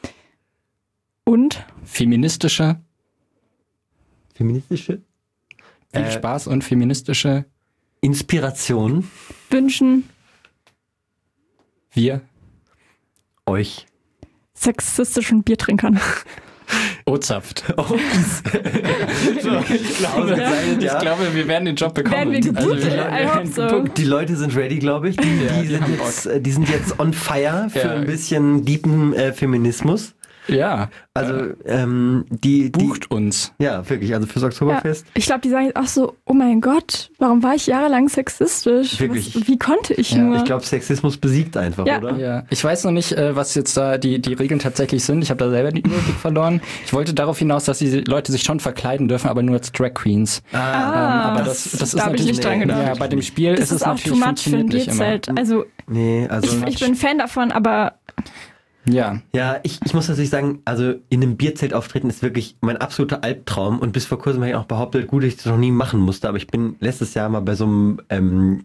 Und feministische Feministische viel Spaß und feministische Inspiration wünschen wir euch. sexistischen Biertrinkern. Ozapft. Ausgezeichnet, Ich ja. glaube, wir werden den Job bekommen. Werden wir gebucht? I hope so. Die Leute sind ready, glaube ich. Die sind jetzt on fire für Ja. ein bisschen deepen Feminismus. Ja, Also die bucht uns. ja wirklich, also fürs Oktoberfest. Ja, ich glaube, die sagen jetzt auch so, oh mein Gott, warum war ich jahrelang sexistisch? Wirklich. Wie konnte ich Ja, nur? Ich glaube, Sexismus besiegt einfach, Ja. oder? Ja, ich weiß noch nicht, was jetzt da die Regeln tatsächlich sind. Ich habe da selber den Überblick verloren. Ich wollte darauf hinaus, dass die Leute sich schon verkleiden dürfen, aber nur als Drag Queens. Ah, aber das ist da hab ich natürlich nicht dran gedacht. Ja, bei dem Spiel das ist es auch natürlich too much für ein funktioniert nicht immer. Bierzelt. Also Nee, also ich bin Fan davon, aber Ja, ja, ich muss natürlich sagen, also in einem Bierzelt auftreten ist wirklich mein absoluter Albtraum und bis vor kurzem habe ich auch behauptet, gut, dass ich das noch nie machen musste, aber ich bin letztes Jahr mal bei so einem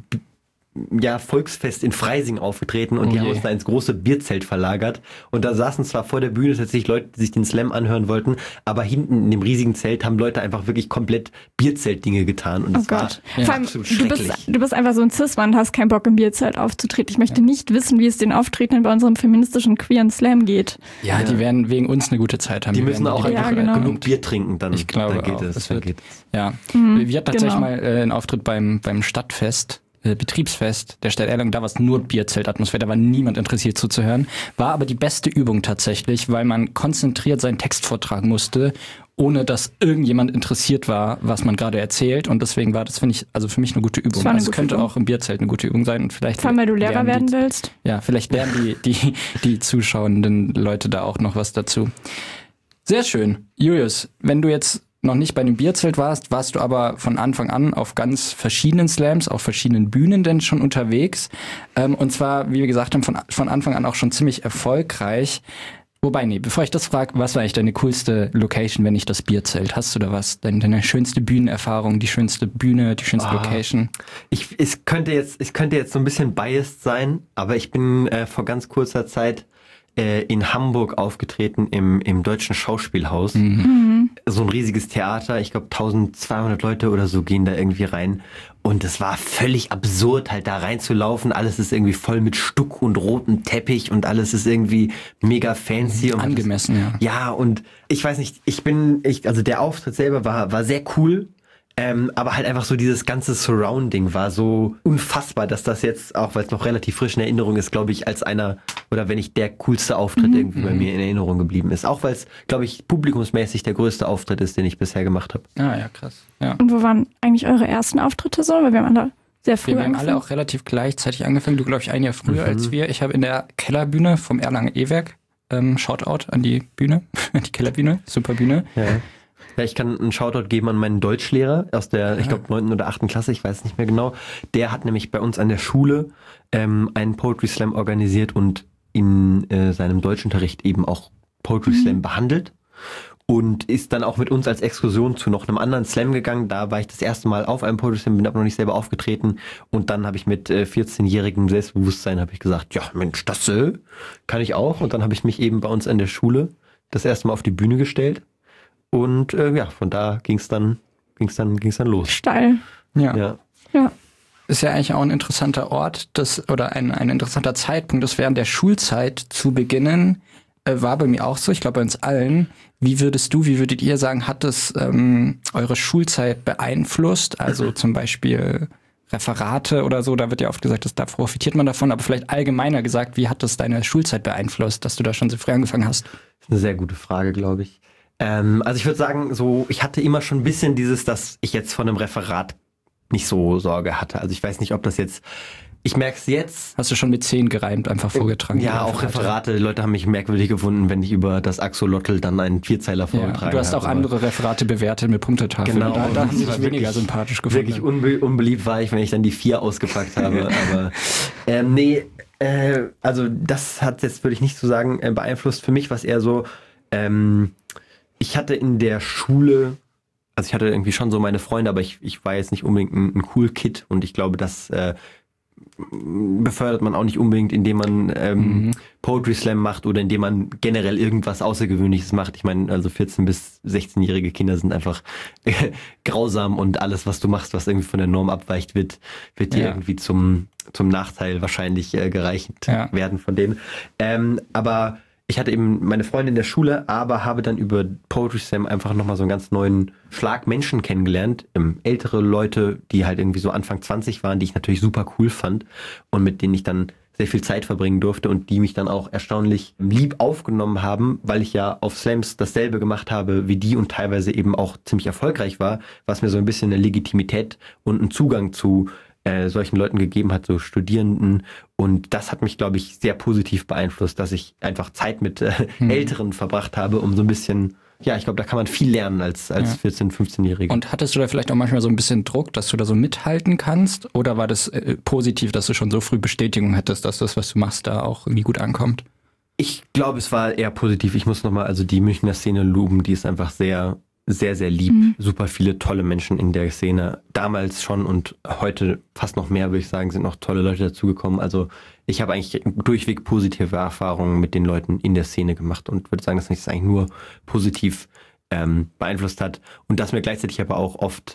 Volksfest in Freising aufgetreten und Oh die je. haben uns da ins große Bierzelt verlagert und da saßen zwar vor der Bühne tatsächlich Leute, die sich den Slam anhören wollten, aber hinten in dem riesigen Zelt haben Leute einfach wirklich komplett Bierzelt-Dinge getan und oh das war Gott. Vor allem, absolut du schrecklich. bist einfach so ein Cis-Mann, hast keinen Bock im Bierzelt aufzutreten. Ich möchte nicht wissen, wie es den Auftretenden bei unserem feministischen queeren Slam geht. ja, die werden wegen uns eine gute Zeit haben. Die müssen werden auch Ja, einfach genau. genug Bier trinken, dann, Ich glaube dann geht auch, es. das Dann wird- geht es. Ja, wir hatten tatsächlich genau. mal einen Auftritt beim Stadtfest, Betriebsfest der Stadt Erlangen. Da war es nur Bierzeltatmosphäre, da war niemand interessiert zuzuhören. War aber die beste Übung tatsächlich, weil man konzentriert seinen Text vortragen musste, ohne dass irgendjemand interessiert war, was man gerade erzählt. Und deswegen war das, finde ich, also für mich eine gute Übung. war eine Also es gute könnte Übung. auch im Bierzelt eine gute Übung sein. Und vielleicht Vor allem, weil du Lehrer lernen werden willst. Ja, vielleicht lernen die zuschauenden Leute da auch noch was dazu. Sehr schön. Julius, wenn du jetzt noch nicht bei dem Bierzelt warst du aber von Anfang an auf ganz verschiedenen Slams, auf verschiedenen Bühnen denn schon unterwegs. Und zwar, wie wir gesagt haben, von Anfang an auch schon ziemlich erfolgreich. Wobei, nee, bevor ich das frage, was war eigentlich deine coolste Location, wenn nicht das Bierzelt? Hast du da was? Deine schönste Bühnenerfahrung, die schönste Bühne, die schönste Location? Es könnte jetzt so ein bisschen biased sein, aber ich bin vor ganz kurzer Zeit in Hamburg aufgetreten im Deutschen Schauspielhaus. So ein riesiges Theater, ich glaube 1200 Leute oder so gehen da irgendwie rein. Und es war völlig absurd, halt da reinzulaufen. Alles ist irgendwie voll mit Stuck und rotem Teppich und alles ist irgendwie mega fancy. Und Angemessen, ja. Ja, und ich weiß nicht, also der Auftritt selber war sehr cool. Aber halt einfach so dieses ganze Surrounding war so unfassbar, dass das jetzt, auch weil es noch relativ frisch in Erinnerung ist, glaube ich, als einer, oder wenn nicht der coolste Auftritt irgendwie bei mir in Erinnerung geblieben ist. Auch weil es, glaube ich, publikumsmäßig der größte Auftritt ist, den ich bisher gemacht habe. Ah ja, krass. Ja. Und wo waren eigentlich eure ersten Auftritte so? Weil wir haben alle sehr früh Wir haben angefangen. alle auch relativ gleichzeitig angefangen. Du, glaube ich, ein Jahr früher als wir. Ich habe in der Kellerbühne vom Erlanger E-Werk, Shoutout an die Bühne, an die Kellerbühne, super Bühne. Ja. Ja, ich kann einen Shoutout geben an meinen Deutschlehrer aus der, ich glaube, 9. oder 8. Klasse, ich weiß es nicht mehr genau. Der hat nämlich bei uns an der Schule einen Poetry Slam organisiert und in seinem Deutschunterricht eben auch Poetry Slam behandelt. Und ist dann auch mit uns als Exkursion zu noch einem anderen Slam gegangen. Da war ich das erste Mal auf einem Poetry Slam, bin aber noch nicht selber aufgetreten. Und dann habe ich mit 14-jährigem Selbstbewusstsein habe ich gesagt, ja Mensch, das kann ich auch. Und dann habe ich mich eben bei uns an der Schule das erste Mal auf die Bühne gestellt. Und von da ging's dann los. Steil. Ja. Ja. Ist ja eigentlich auch ein interessanter Ort, oder ein interessanter Zeitpunkt, das während der Schulzeit zu beginnen, war bei mir auch so, ich glaube bei uns allen. Wie würdet ihr sagen, hat das eure Schulzeit beeinflusst? Also zum Beispiel Referate oder so, da wird ja oft gesagt, da profitiert man davon, aber vielleicht allgemeiner gesagt, wie hat das deine Schulzeit beeinflusst, dass du da schon so früh angefangen hast? Das ist eine sehr gute Frage, glaube ich. Also ich würde sagen, so, ich hatte immer schon ein bisschen dass ich jetzt von einem Referat nicht so Sorge hatte. Also ich weiß nicht, ob das jetzt, ich merke es jetzt. Hast du schon mit 10 gereimt einfach vorgetragen? Ja, auch Referate. Leute haben mich merkwürdig gefunden, wenn ich über das Axolotl dann einen Vierzeiler vorgetragen habe. Du hast auch andere Referate bewertet mit Punktetafel. Genau. Da haben sie dich wirklich, weniger sympathisch gefunden. Wirklich unbeliebt war ich, wenn ich dann die 4 ausgepackt habe. Aber also das hat jetzt, würde ich nicht so sagen, beeinflusst. Für mich war es eher so, ich hatte in der Schule, also ich hatte irgendwie schon so meine Freunde, aber ich war jetzt nicht unbedingt ein Cool Kid und ich glaube, das befördert man auch nicht unbedingt, indem man Poetry Slam macht oder indem man generell irgendwas Außergewöhnliches macht. Ich meine, also 14- bis 16-jährige Kinder sind einfach grausam und alles, was du machst, was irgendwie von der Norm abweicht, wird dir irgendwie zum Nachteil wahrscheinlich gereicht werden von denen. Aber ich hatte eben meine Freunde in der Schule, aber habe dann über Poetry Slam einfach nochmal so einen ganz neuen Schlag Menschen kennengelernt. Ältere Leute, die halt irgendwie so Anfang 20 waren, die ich natürlich super cool fand und mit denen ich dann sehr viel Zeit verbringen durfte und die mich dann auch erstaunlich lieb aufgenommen haben, weil ich ja auf Slams dasselbe gemacht habe wie die und teilweise eben auch ziemlich erfolgreich war, was mir so ein bisschen eine Legitimität und einen Zugang zu solchen Leuten gegeben hat, so Studierenden. Und das hat mich, glaube ich, sehr positiv beeinflusst, dass ich einfach Zeit mit Älteren verbracht habe, um so ein bisschen, ja, ich glaube, da kann man viel lernen als 14-, 15-Jähriger. Und hattest du da vielleicht auch manchmal so ein bisschen Druck, dass du da so mithalten kannst? Oder war das positiv, dass du schon so früh Bestätigung hattest, dass das, was du machst, da auch irgendwie gut ankommt? Ich glaube, es war eher positiv. Ich muss nochmal, also die Münchner Szene loben, die ist einfach sehr, sehr, sehr lieb. Super viele tolle Menschen in der Szene. Damals schon und heute fast noch mehr, würde ich sagen, sind noch tolle Leute dazugekommen. Also ich habe eigentlich durchweg positive Erfahrungen mit den Leuten in der Szene gemacht und würde sagen, dass mich das eigentlich nur positiv beeinflusst hat. Und dass mir gleichzeitig aber auch oft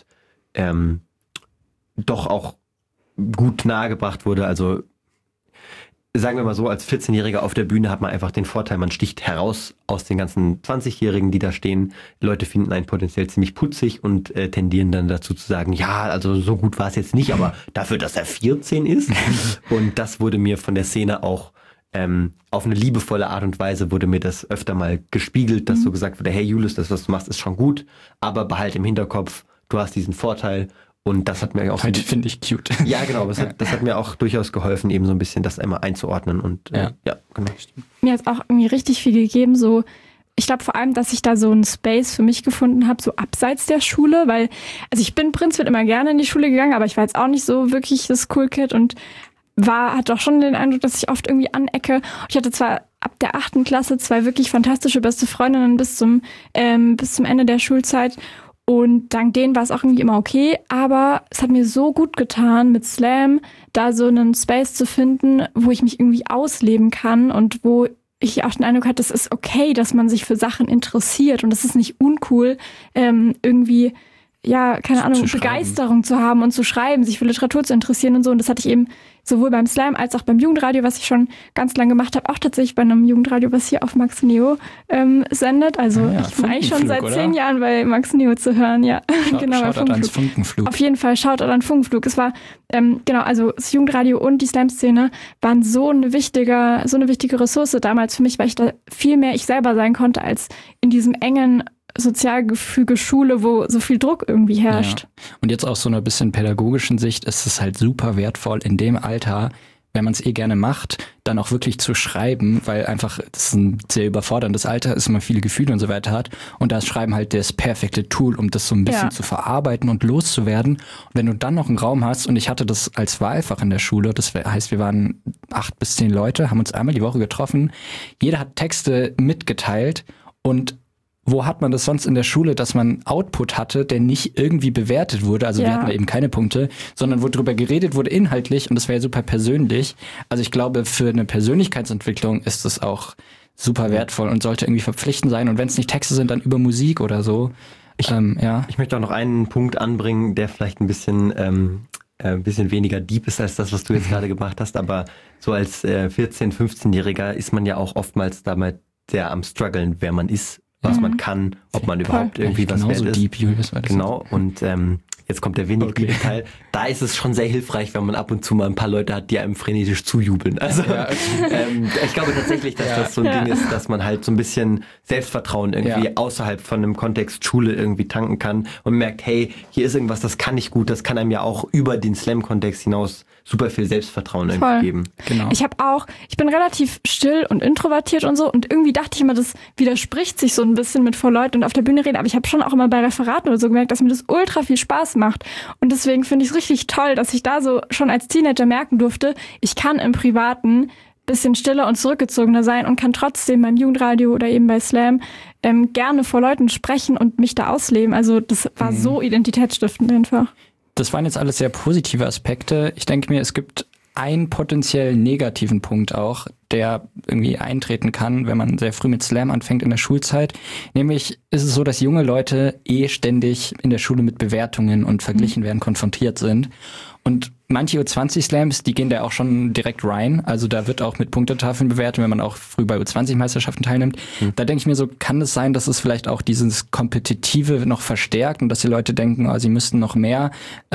doch auch gut nahegebracht wurde. Also sagen wir mal so, als 14-Jähriger auf der Bühne hat man einfach den Vorteil, man sticht heraus aus den ganzen 20-Jährigen, die da stehen. Leute finden einen potenziell ziemlich putzig und tendieren dann dazu zu sagen, ja, also so gut war es jetzt nicht, aber dafür, dass er 14 ist. Und das wurde mir von der Szene auch auf eine liebevolle Art und Weise wurde mir das öfter mal gespiegelt, dass so gesagt wurde, hey Julius, das, was du machst, ist schon gut, aber behalte im Hinterkopf, du hast diesen Vorteil. Und das hat mir auch... Heute finde ich cute. Ja, genau. Das hat mir auch durchaus geholfen, eben so ein bisschen das einmal einzuordnen. Und genau. Mir hat es auch irgendwie richtig viel gegeben, so ich glaube vor allem, dass ich da so einen Space für mich gefunden habe, so abseits der Schule, weil, also ich bin prinzipiell immer gerne in die Schule gegangen, aber ich war jetzt auch nicht so wirklich das Cool Kid und hatte auch schon den Eindruck, dass ich oft irgendwie anecke. Und ich hatte zwar ab der 8. Klasse 2 wirklich fantastische beste Freundinnen bis zum Ende der Schulzeit. Und dank denen war es auch irgendwie immer okay, aber es hat mir so gut getan, mit Slam da so einen Space zu finden, wo ich mich irgendwie ausleben kann und wo ich auch den Eindruck hatte, es ist okay, dass man sich für Sachen interessiert und es ist nicht uncool, irgendwie, ja, keine Ahnung, Begeisterung zu haben und zu schreiben, sich für Literatur zu interessieren und so. Und das hatte ich eben sowohl beim Slam als auch beim Jugendradio, was ich schon ganz lange gemacht habe, auch tatsächlich bei einem Jugendradio, was hier auf Max Neo sendet. Also ich bin eigentlich schon seit 10 Jahren bei Max Neo zu hören, ja. Genau, bei Funkenflug. Auf jeden Fall, Shoutout an Funkenflug. Es war, also das Jugendradio und die Slam-Szene waren so eine wichtige Ressource damals für mich, weil ich da viel mehr ich selber sein konnte, als in diesem engen Sozialgefüge Schule, wo so viel Druck irgendwie herrscht. Ja. Und jetzt aus so einer bisschen pädagogischen Sicht ist es halt super wertvoll, in dem Alter, wenn man es gerne macht, dann auch wirklich zu schreiben, weil einfach das ist ein sehr überforderndes Alter ist, man viele Gefühle und so weiter hat. Und da ist Schreiben halt das perfekte Tool, um das so ein bisschen zu verarbeiten und loszuwerden. Und wenn du dann noch einen Raum hast, und ich hatte das als Wahlfach in der Schule, das heißt, wir waren 8 bis 10 Leute, haben uns einmal die Woche getroffen, jeder hat Texte mitgeteilt und wo hat man das sonst in der Schule, dass man Output hatte, der nicht irgendwie bewertet wurde? Also wir hatten da eben keine Punkte, sondern wo drüber geredet wurde inhaltlich und das wäre ja super persönlich. Also ich glaube, für eine Persönlichkeitsentwicklung ist das auch super wertvoll und sollte irgendwie verpflichtend sein. Und wenn es nicht Texte sind, dann über Musik oder so. Ich möchte auch noch einen Punkt anbringen, der vielleicht ein bisschen weniger deep ist als das, was du jetzt gerade gemacht hast. Aber so als 14-, 15-Jähriger ist man ja auch oftmals damit sehr am struggeln, wer man ist, was man kann, ob man überhaupt irgendwie was wert ist. Deep, Julius, war das genau, und jetzt kommt der wenig liebe Teil. Da ist es schon sehr hilfreich, wenn man ab und zu mal ein paar Leute hat, die einem frenetisch zujubeln. Also ich glaube tatsächlich, dass das so ein Ding ist, dass man halt so ein bisschen Selbstvertrauen irgendwie außerhalb von einem Kontext Schule irgendwie tanken kann und merkt, hey, hier ist irgendwas, das kann ich gut, das kann einem ja auch über den Slam-Kontext hinaus super viel Selbstvertrauen irgendwie geben. Genau. Ich bin relativ still und introvertiert und so und irgendwie dachte ich immer, das widerspricht sich so ein bisschen mit vor Leuten und auf der Bühne reden, aber ich habe schon auch immer bei Referaten oder so gemerkt, dass mir das ultra viel Spaß macht und deswegen finde ich es richtig toll, dass ich da so schon als Teenager merken durfte, ich kann im Privaten bisschen stiller und zurückgezogener sein und kann trotzdem beim Jugendradio oder eben bei Slam gerne vor Leuten sprechen und mich da ausleben. Also das war so identitätsstiftend einfach. Das waren jetzt alles sehr positive Aspekte. Ich denke mir, es gibt einen potenziell negativen Punkt auch, der irgendwie eintreten kann, wenn man sehr früh mit Slam anfängt in der Schulzeit. Nämlich ist es so, dass junge Leute ständig in der Schule mit Bewertungen und verglichen werden konfrontiert sind. Und manche U20-Slams, die gehen da auch schon direkt rein. Also da wird auch mit Punktetafeln bewertet, wenn man auch früh bei U20-Meisterschaften teilnimmt. Da denke ich mir so, kann es sein, dass es vielleicht auch dieses Kompetitive noch verstärkt und dass die Leute denken, sie müssten noch mehr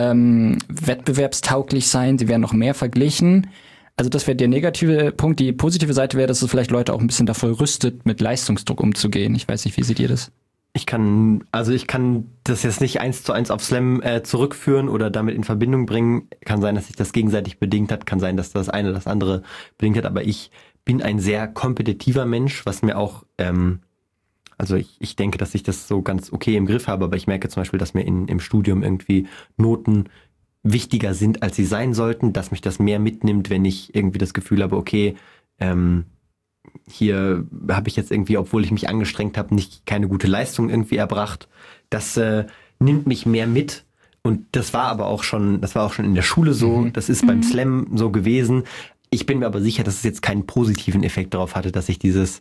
wettbewerbstauglich sein, sie werden noch mehr verglichen. Also das wäre der negative Punkt. Die positive Seite wäre, dass es vielleicht Leute auch ein bisschen davor rüstet, mit Leistungsdruck umzugehen. Ich weiß nicht, wie seht ihr das? Ich kann das jetzt nicht 1:1 auf Slam zurückführen oder damit in Verbindung bringen. Kann sein, dass sich das gegenseitig bedingt hat. Kann sein, dass das eine das andere bedingt hat. Aber ich bin ein sehr kompetitiver Mensch, was mir auch, ich denke, dass ich das so ganz okay im Griff habe. Aber ich merke zum Beispiel, dass mir im Studium irgendwie Noten wichtiger sind, als sie sein sollten. Dass mich das mehr mitnimmt, wenn ich irgendwie das Gefühl habe, okay, hier habe ich jetzt irgendwie, obwohl ich mich angestrengt habe, keine gute Leistung irgendwie erbracht. Das nimmt mich mehr mit. Und das war auch schon in der Schule so. Das ist beim Slam so gewesen. Ich bin mir aber sicher, dass es jetzt keinen positiven Effekt darauf hatte, dass ich dieses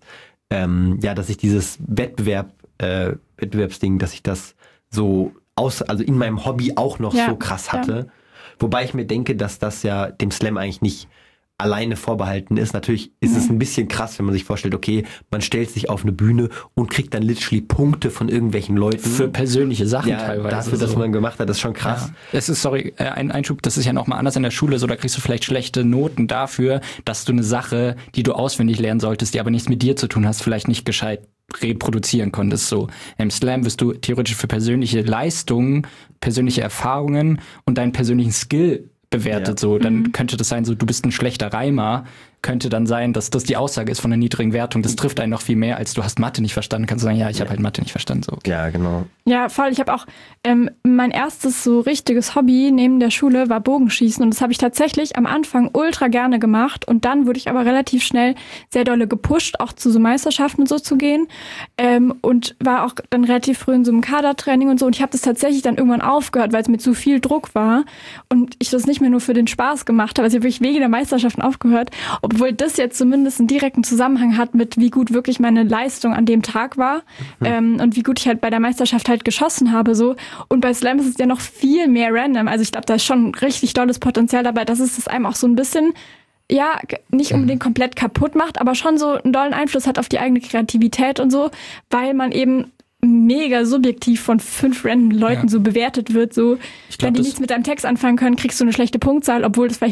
Wettbewerbsding, dass ich das so also in meinem Hobby auch noch so krass hatte. Ja. Wobei ich mir denke, dass das ja dem Slam eigentlich nicht alleine vorbehalten ist. Natürlich ist es ein bisschen krass, wenn man sich vorstellt, okay, man stellt sich auf eine Bühne und kriegt dann literally Punkte von irgendwelchen Leuten. Für persönliche Sachen teilweise. Dafür, dass man gemacht hat, das ist schon krass. Ja. Es ist, ein Einschub, das ist ja nochmal anders in der Schule, so da kriegst du vielleicht schlechte Noten dafür, dass du eine Sache, die du auswendig lernen solltest, die aber nichts mit dir zu tun hast, vielleicht nicht gescheit reproduzieren konntest. So im Slam wirst du theoretisch für persönliche Leistungen, persönliche Erfahrungen und deinen persönlichen Skill bewertet, so, dann könnte das sein, so, du bist ein schlechter Reimer, könnte dann sein, dass das die Aussage ist von einer niedrigen Wertung. Das trifft einen noch viel mehr, als du hast Mathe nicht verstanden. Kannst du sagen, ich habe halt Mathe nicht verstanden. So, okay. Ja, genau. Ja, voll. Ich habe auch, mein erstes so richtiges Hobby neben der Schule war Bogenschießen und das habe ich tatsächlich am Anfang ultra gerne gemacht und dann wurde ich aber relativ schnell sehr dolle gepusht, auch zu so Meisterschaften und so zu gehen und war auch dann relativ früh in so einem Kadertraining und so und ich habe das tatsächlich dann irgendwann aufgehört, weil es mir zu viel Druck war und ich das nicht mehr nur für den Spaß gemacht habe. Also ich habe wirklich wegen der Meisterschaften aufgehört, obwohl das jetzt zumindest einen direkten Zusammenhang hat mit, wie gut wirklich meine Leistung an dem Tag war und wie gut ich halt bei der Meisterschaft halt geschossen habe. So. Und bei Slam ist es ja noch viel mehr random. Also ich glaube, da ist schon richtig tolles Potenzial dabei, dass es das einem auch so ein bisschen, nicht unbedingt komplett kaputt macht, aber schon so einen dollen Einfluss hat auf die eigene Kreativität und so, weil man eben mega subjektiv von 5 random Leuten so bewertet wird. So, wenn die nichts mit deinem Text anfangen können, kriegst du eine schlechte Punktzahl, obwohl das vielleicht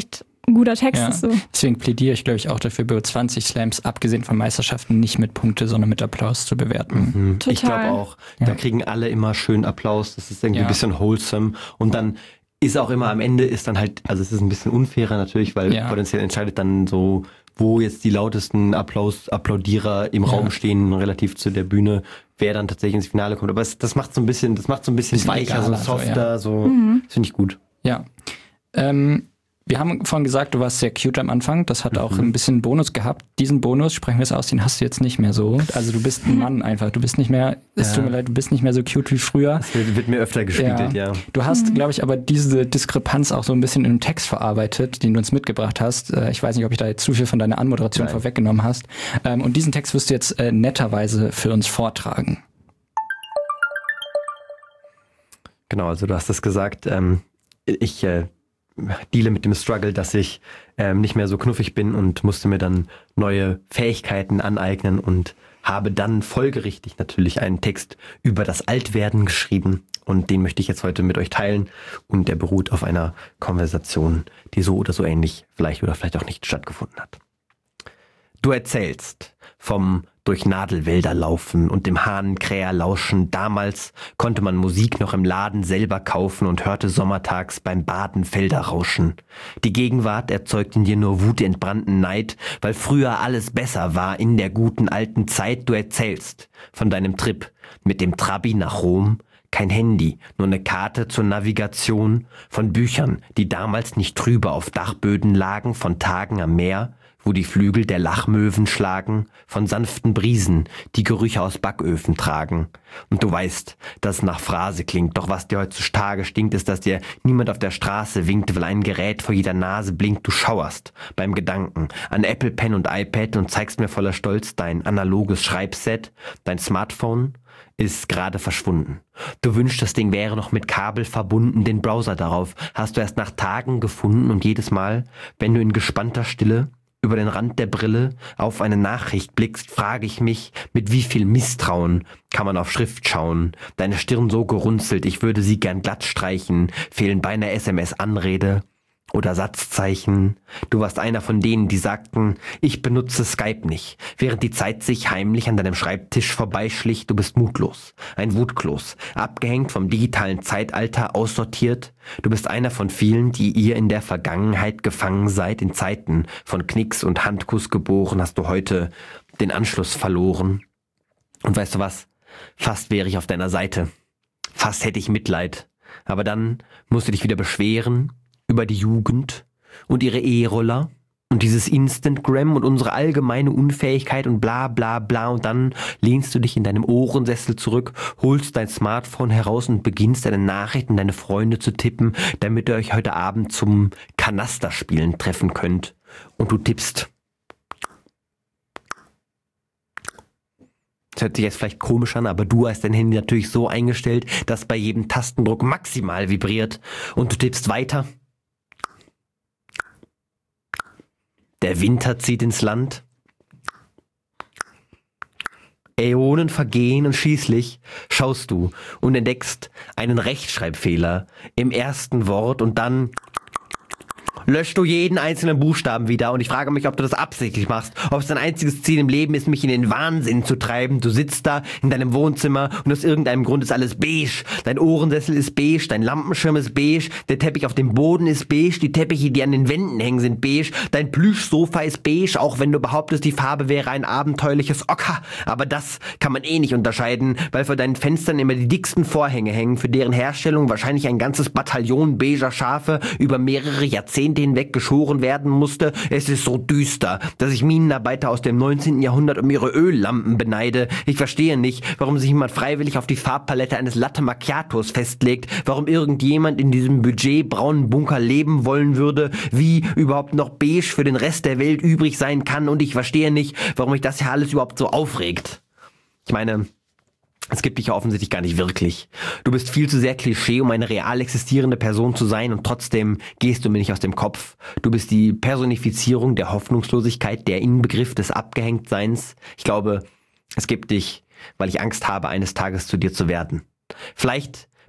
ein guter Text ist. So. Deswegen plädiere ich, glaube ich, auch dafür, bei 20 Slams, abgesehen von Meisterschaften, nicht mit Punkte, sondern mit Applaus zu bewerten. Total. Ich glaube auch, da kriegen alle immer schön Applaus. Das ist irgendwie ein bisschen wholesome. Und dann ist auch immer am Ende ist dann halt, also es ist ein bisschen unfairer natürlich, weil potenziell entscheidet dann so, wo jetzt die lautesten Applaudierer im Raum stehen, relativ zu der Bühne, wer dann tatsächlich ins Finale kommt. Aber das macht so ein bisschen weicher, so softer, das finde ich gut. Ja. Wir haben vorhin gesagt, du warst sehr cute am Anfang. Das hat auch ein bisschen Bonus gehabt. Diesen Bonus, sprechen wir es aus, den hast du jetzt nicht mehr so. Also du bist ein Mann einfach. Du bist nicht mehr, es tut mir leid, du bist nicht mehr so cute wie früher. Das wird mir öfter gespiegelt, ja. Du hast, glaube ich, aber diese Diskrepanz auch so ein bisschen in einem Text verarbeitet, den du uns mitgebracht hast. Ich weiß nicht, ob ich da jetzt zu viel von deiner Anmoderation vorweggenommen hast. Und diesen Text wirst du jetzt netterweise für uns vortragen. Genau, also du hast es gesagt. Ich deale mit dem Struggle, dass ich nicht mehr so knuffig bin und musste mir dann neue Fähigkeiten aneignen und habe dann folgerichtig natürlich einen Text über das Altwerden geschrieben und den möchte ich jetzt heute mit euch teilen und der beruht auf einer Konversation, die so oder so ähnlich vielleicht oder vielleicht auch nicht stattgefunden hat. Du erzählst vom durch Nadelwälder laufen und dem Hahnenkräher lauschen. Damals konnte man Musik noch im Laden selber kaufen und hörte sommertags beim Baden Felder rauschen. Die Gegenwart erzeugt in dir nur wutentbrannten Neid, weil früher alles besser war in der guten alten Zeit. Du erzählst von deinem Trip mit dem Trabi nach Rom. Kein Handy, nur eine Karte zur Navigation. Von Büchern, die damals nicht trübe auf Dachböden lagen, von Tagen am Meer, wo die Flügel der Lachmöwen schlagen, von sanften Brisen, die Gerüche aus Backöfen tragen. Und du weißt, dass es nach Phrase klingt, doch was dir heutzutage stinkt, ist, dass dir niemand auf der Straße winkt, weil ein Gerät vor jeder Nase blinkt. Du schauerst beim Gedanken an Apple Pen und iPad und zeigst mir voller Stolz dein analoges Schreibset, dein Smartphone ist gerade verschwunden. Du wünschst, das Ding wäre noch mit Kabel verbunden, den Browser darauf hast du erst nach Tagen gefunden und jedes Mal, wenn du in gespannter Stille über den Rand der Brille auf eine Nachricht blickst, frage ich mich, mit wie viel Misstrauen kann man auf Schrift schauen. Deine Stirn so gerunzelt, ich würde sie gern glatt streichen, fehlen beinahe SMS-Anrede oder Satzzeichen. Du warst einer von denen, die sagten, ich benutze Skype nicht, während die Zeit sich heimlich an deinem Schreibtisch vorbeischlich. Du bist mutlos, ein Wutkloß, abgehängt vom digitalen Zeitalter, aussortiert. Du bist einer von vielen, die ihr in der Vergangenheit gefangen seid. In Zeiten von Knicks und Handkuss geboren, hast du heute den Anschluss verloren. Und weißt du was? Fast wäre ich auf deiner Seite. Fast hätte ich Mitleid. Aber dann musst du dich wieder beschweren über die Jugend und ihre E-Roller und dieses Instantgram und unsere allgemeine Unfähigkeit und bla bla bla und dann lehnst du dich in deinem Ohrensessel zurück, holst dein Smartphone heraus und beginnst deine Nachrichten, deine Freunde zu tippen, damit ihr euch heute Abend zum Kanasterspielen treffen könnt. Und du tippst. Das hört sich jetzt vielleicht komisch an, aber du hast dein Handy natürlich so eingestellt, dass bei jedem Tastendruck maximal vibriert und du tippst weiter. Der Winter zieht ins Land. Äonen vergehen und schließlich schaust du und entdeckst einen Rechtschreibfehler im ersten Wort und dann löschst du jeden einzelnen Buchstaben wieder und ich frage mich, ob du das absichtlich machst, ob es dein einziges Ziel im Leben ist, mich in den Wahnsinn zu treiben. Du sitzt da in deinem Wohnzimmer und aus irgendeinem Grund ist alles beige. Dein Ohrensessel ist beige, dein Lampenschirm ist beige, der Teppich auf dem Boden ist beige, die Teppiche, die an den Wänden hängen, sind beige, dein Plüschsofa ist beige, auch wenn du behauptest, die Farbe wäre ein abenteuerliches Ocker. Aber das kann man eh nicht unterscheiden, weil vor deinen Fenstern immer die dicksten Vorhänge hängen, für deren Herstellung wahrscheinlich ein ganzes Bataillon beiger Schafe über mehrere Jahrzehnte hinweg geschoren werden musste. Es ist so düster, dass ich Minenarbeiter aus dem 19. Jahrhundert um ihre Öllampen beneide. Ich verstehe nicht, warum sich jemand freiwillig auf die Farbpalette eines Latte Macchiatos festlegt, warum irgendjemand in diesem budgetbraunen Bunker leben wollen würde, wie überhaupt noch beige für den Rest der Welt übrig sein kann und ich verstehe nicht, warum mich das ja alles überhaupt so aufregt. Ich meine, es gibt dich ja offensichtlich gar nicht wirklich. Du bist viel zu sehr Klischee, um eine real existierende Person zu sein und trotzdem gehst du mir nicht aus dem Kopf. Du bist die Personifizierung der Hoffnungslosigkeit, der Inbegriff des Abgehängtseins. Ich glaube, es gibt dich, weil ich Angst habe, eines Tages zu dir zu werden. Vielleicht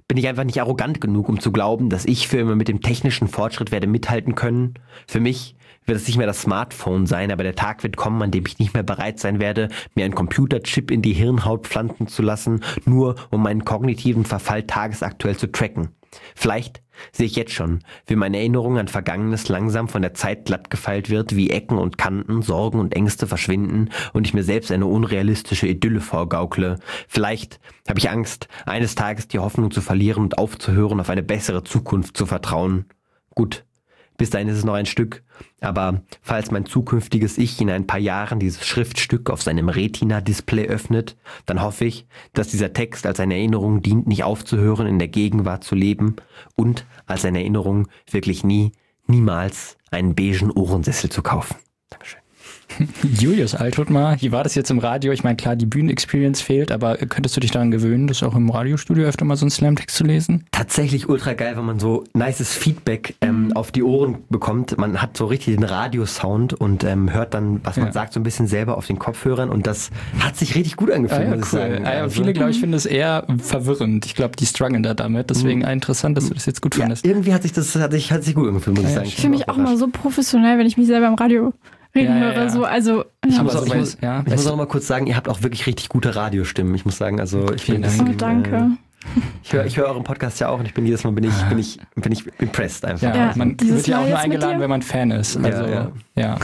bin ich einfach nicht arrogant genug, um zu glauben, dass ich für immer mit dem technischen Fortschritt werde mithalten können. Für mich wird es nicht mehr das Smartphone sein, aber der Tag wird kommen, an dem ich nicht mehr bereit sein werde, mir einen Computerchip in die Hirnhaut pflanzen zu lassen, nur um meinen kognitiven Verfall tagesaktuell zu tracken. Vielleicht sehe ich jetzt schon, wie meine Erinnerung an Vergangenes langsam von der Zeit glattgefeilt wird, wie Ecken und Kanten, Sorgen und Ängste verschwinden und ich mir selbst eine unrealistische Idylle vorgaukle. Vielleicht habe ich Angst, eines Tages die Hoffnung zu verlieren und aufzuhören, auf eine bessere Zukunft zu vertrauen. Gut. Bis dahin ist es noch ein Stück, aber falls mein zukünftiges Ich in ein paar Jahren dieses Schriftstück auf seinem Retina-Display öffnet, dann hoffe ich, dass dieser Text als eine Erinnerung dient, nicht aufzuhören, in der Gegenwart zu leben und als eine Erinnerung, wirklich niemals einen beigen Ohrensessel zu kaufen. Dankeschön. Julius Althutmar, wie war das jetzt im Radio? Ich meine, klar, die Bühnenexperience fehlt, aber könntest du dich daran gewöhnen, das auch im Radiostudio öfter mal so einen Slam-Text zu lesen? Tatsächlich ultra geil, wenn man so nices Feedback auf die Ohren bekommt. Man hat so richtig den Radiosound und hört dann, was man sagt, so ein bisschen selber auf den Kopfhörern und das hat sich richtig gut angefühlt, muss ich sagen. Also, viele, glaube ich, finden es eher verwirrend. Ich glaube, die strugglen da damit, deswegen interessant, dass du das jetzt gut fandest. Irgendwie hat sich gut angefühlt, muss ich sagen. Ich fühle mich auch mal so professionell, wenn ich mich selber im Radio reden höre, so, also. Ich muss auch mal kurz sagen, ihr habt auch wirklich richtig gute Radiostimmen. Ich muss sagen, also ich bin danke. Ich höre euren Podcast ja auch und jedes Mal bin ich impressed einfach. Ja, man wird ja auch nur eingeladen, wenn man Fan ist. Also, ja.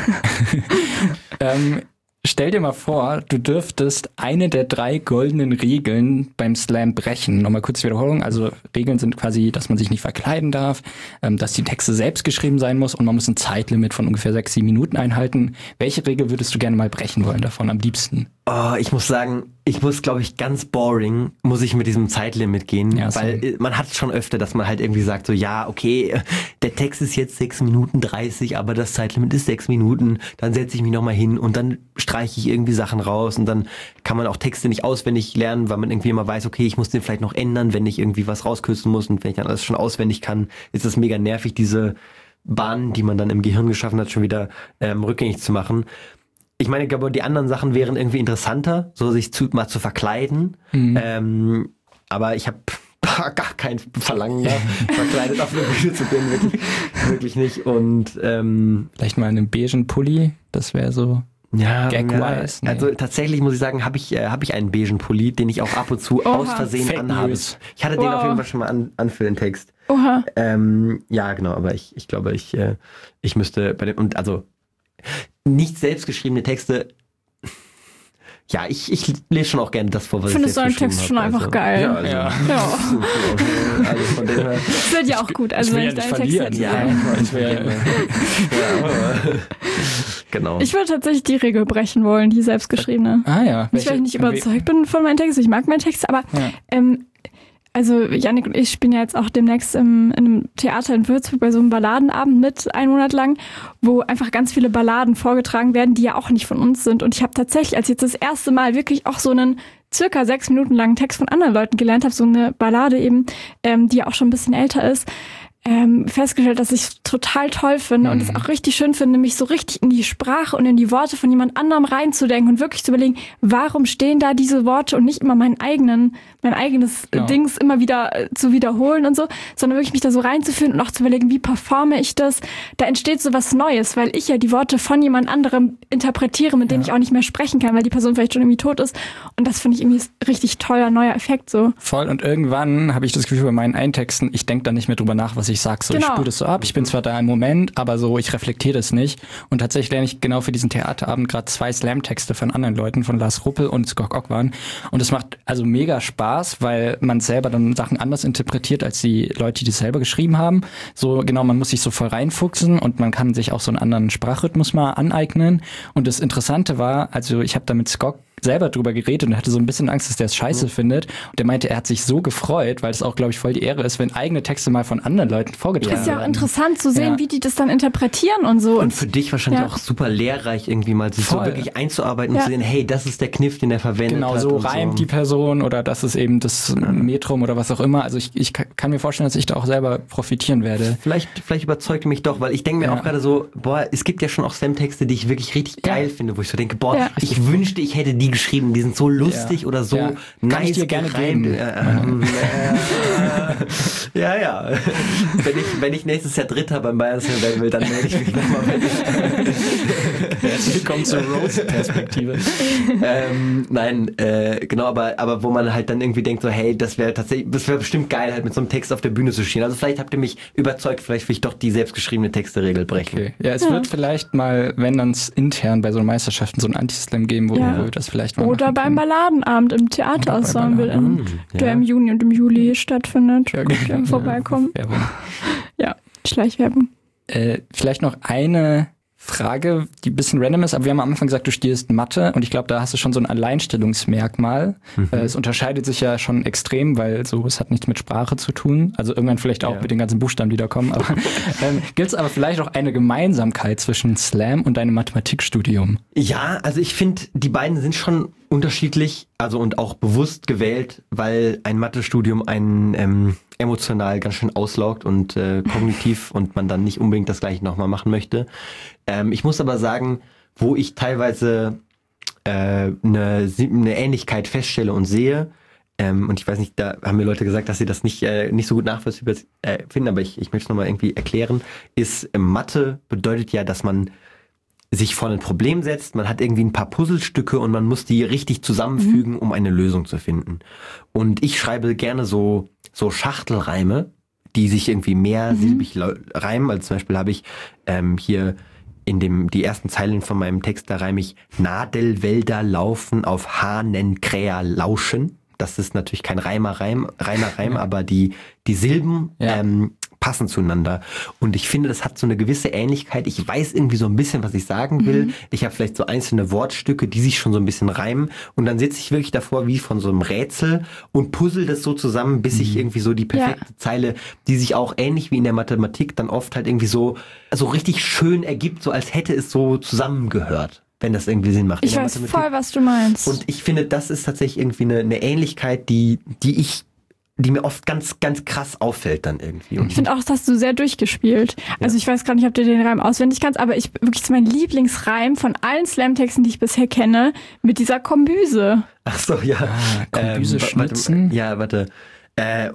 Stell dir mal vor, du dürftest eine der 3 goldenen Regeln beim Slam brechen. Nochmal kurz Wiederholung. Also Regeln sind quasi, dass man sich nicht verkleiden darf, dass die Texte selbst geschrieben sein muss und man muss ein Zeitlimit von ungefähr 6-7 Minuten einhalten. Welche Regel würdest du gerne mal brechen wollen davon am liebsten? Oh, ich muss sagen, glaube ich, ganz boring, muss ich mit diesem Zeitlimit gehen, weil man hat schon öfter, dass man halt irgendwie sagt so, ja, okay, der Text ist jetzt 6 Minuten 30, aber das Zeitlimit ist 6 Minuten, dann setze ich mich nochmal hin und dann streiche ich irgendwie Sachen raus und dann kann man auch Texte nicht auswendig lernen, weil man irgendwie immer weiß, okay, ich muss den vielleicht noch ändern, wenn ich irgendwie was rauskürzen muss und wenn ich dann alles schon auswendig kann, ist das mega nervig, diese Bahnen, die man dann im Gehirn geschaffen hat, schon wieder rückgängig zu machen. Ich meine, ich glaube, die anderen Sachen wären irgendwie interessanter, so sich mal zu verkleiden. Aber ich habe gar kein Verlangen da, verkleidet auf eine Bühne zu gehen, wirklich nicht. Und vielleicht mal einen beigen Pulli, das wäre so gag-wise. Nee. Also tatsächlich muss ich sagen, habe ich einen beigen Pulli, den ich auch ab und zu aus Versehen anhabe. Ich hatte den auf jeden Fall schon mal an für den Text. Ja, genau, aber ich glaube, ich müsste bei dem, und also nicht selbstgeschriesene Texte. Ja, ich lese schon auch gerne das vor, was ich selbst geschrieben habe. Findest du einen Text schon einfach geil? Ja. Also von dem her. Das wird ja auch gut. Also wenn ich deinen Text hätte. Genau. Ich würde tatsächlich die Regel brechen wollen, die selbstgeschriebene. Nicht, weil ich nicht überzeugt bin von meinen Texten. Ich mag meine Texte, aber also Jannik und ich spielen ja jetzt auch demnächst in einem Theater in Würzburg bei so einem Balladenabend mit, 1 Monat lang, wo einfach ganz viele Balladen vorgetragen werden, die ja auch nicht von uns sind. Und ich habe tatsächlich, als ich jetzt das erste Mal wirklich auch so einen circa 6 Minuten langen Text von anderen Leuten gelernt habe, so eine Ballade eben, die ja auch schon ein bisschen älter ist, festgestellt, dass ich es total toll finde und es auch richtig schön finde, mich so richtig in die Sprache und in die Worte von jemand anderem reinzudenken und wirklich zu überlegen, warum stehen da diese Worte und nicht immer mein eigenes Dings immer wieder zu wiederholen und so, sondern wirklich mich da so reinzuführen und auch zu überlegen, wie performe ich das? Da entsteht so was Neues, weil ich ja die Worte von jemand anderem interpretiere, mit dem ich auch nicht mehr sprechen kann, weil die Person vielleicht schon irgendwie tot ist. Und das finde ich irgendwie ein richtig toller, neuer Effekt so. Voll. Und irgendwann habe ich das Gefühl bei meinen Eintexten, ich denke da nicht mehr drüber nach, was ich sage. So, ich spule das so ab, ich bin zwar da im Moment, aber so, ich reflektiere das nicht. Und tatsächlich lerne ich genau für diesen Theaterabend gerade 2 Slam-Texte von anderen Leuten, von Lars Ruppel und Skok Okwan. Und es macht also mega Spaß, weil man selber dann Sachen anders interpretiert, als die Leute, die das selber geschrieben haben. So, genau, man muss sich so voll reinfuchsen und man kann sich auch so einen anderen Sprachrhythmus mal aneignen. Und das Interessante war, also ich habe da mit Skok selber drüber geredet und hatte so ein bisschen Angst, dass der es scheiße findet. Und der meinte, er hat sich so gefreut, weil es auch, glaube ich, voll die Ehre ist, wenn eigene Texte mal von anderen Leuten vorgetragen werden. Ist ja auch interessant zu sehen, wie die das dann interpretieren und so. Und für dich wahrscheinlich auch super lehrreich, irgendwie mal sich so wirklich einzuarbeiten und zu sehen, hey, das ist der Kniff, den er verwendet hat. Genau, so reimt die Person oder das ist eben das Metrum oder was auch immer. Also ich kann mir vorstellen, dass ich da auch selber profitieren werde. Vielleicht überzeugt mich doch, weil ich denke mir auch gerade so, es gibt ja schon auch Slam-Texte, die ich wirklich richtig geil finde, wo ich so denke, ich wünschte, ich hätte die geschrieben, die sind so lustig oder so nice. Kann ich dir gerne geben. Ja. Wenn ich nächstes Jahr Dritter beim Bayern Slam werden will, dann melde ich mich nochmal mit. Herzlich willkommen zur Rose-Perspektive. Nein, genau, aber wo man halt dann irgendwie denkt, so hey, das wäre bestimmt geil, halt mit so einem Text auf der Bühne zu stehen. Also vielleicht habt ihr mich überzeugt, vielleicht will ich doch die selbstgeschriebene Texteregel brechen. Okay. Ja, es wird vielleicht mal, wenn dann intern bei so Meisterschaften so ein Anti-Slam geben, wo wir das vielleicht mal oder beim Balladenabend im Theaterensemble, der im Juni und im Juli stattfindet. Ja, Könnt ihr vorbeikommen. Werbung. Ja, Schleichwerbung. Vielleicht noch eine Frage, die ein bisschen random ist, aber wir haben am Anfang gesagt, du studierst Mathe und ich glaube, da hast du schon so ein Alleinstellungsmerkmal. Es unterscheidet sich ja schon extrem, weil es hat nichts mit Sprache zu tun. Also irgendwann vielleicht auch mit den ganzen Buchstaben, die da kommen. Aber gibt es aber vielleicht auch eine Gemeinsamkeit zwischen Slam und deinem Mathematikstudium? Ja, also ich finde, die beiden sind schon unterschiedlich, also und auch bewusst gewählt, weil ein Mathestudium einen emotional ganz schön auslaugt und kognitiv und man dann nicht unbedingt das Gleiche nochmal machen möchte. Ich muss aber sagen, wo ich teilweise eine Ähnlichkeit feststelle und sehe, und ich weiß nicht, da haben mir Leute gesagt, dass sie das nicht so gut nachvollziehbar finden, aber ich möchte es nochmal irgendwie erklären, ist Mathe bedeutet ja, dass man sich vor ein Problem setzt, man hat irgendwie ein paar Puzzlestücke und man muss die richtig zusammenfügen, um eine Lösung zu finden. Und ich schreibe gerne so Schachtelreime, die sich irgendwie mehrsilbig reimen. Also zum Beispiel habe ich hier die ersten Zeilen von meinem Text, da reime ich Nadelwälder laufen auf Hahnenkräher lauschen. Das ist natürlich kein reiner Reim, aber die Silben passen zueinander. Und ich finde, das hat so eine gewisse Ähnlichkeit. Ich weiß irgendwie so ein bisschen, was ich sagen will. Ich habe vielleicht so einzelne Wortstücke, die sich schon so ein bisschen reimen. Und dann sitze ich wirklich davor wie von so einem Rätsel und puzzle das so zusammen, bis ich irgendwie so die perfekte Zeile, die sich auch ähnlich wie in der Mathematik dann oft halt irgendwie so richtig schön ergibt, so als hätte es so zusammengehört. Wenn das irgendwie Sinn macht. Ich weiß voll, was du meinst. Und ich finde, das ist tatsächlich irgendwie eine Ähnlichkeit, die mir oft ganz, ganz krass auffällt dann irgendwie. Ich finde auch, das hast du sehr durchgespielt. Also ich weiß gar nicht, ob du den Reim auswendig kannst, aber wirklich mein Lieblingsreim von allen Slam-Texten, die ich bisher kenne, mit dieser Kombüse. Ach so, ja. Kombüse schnitzen? Warte. Das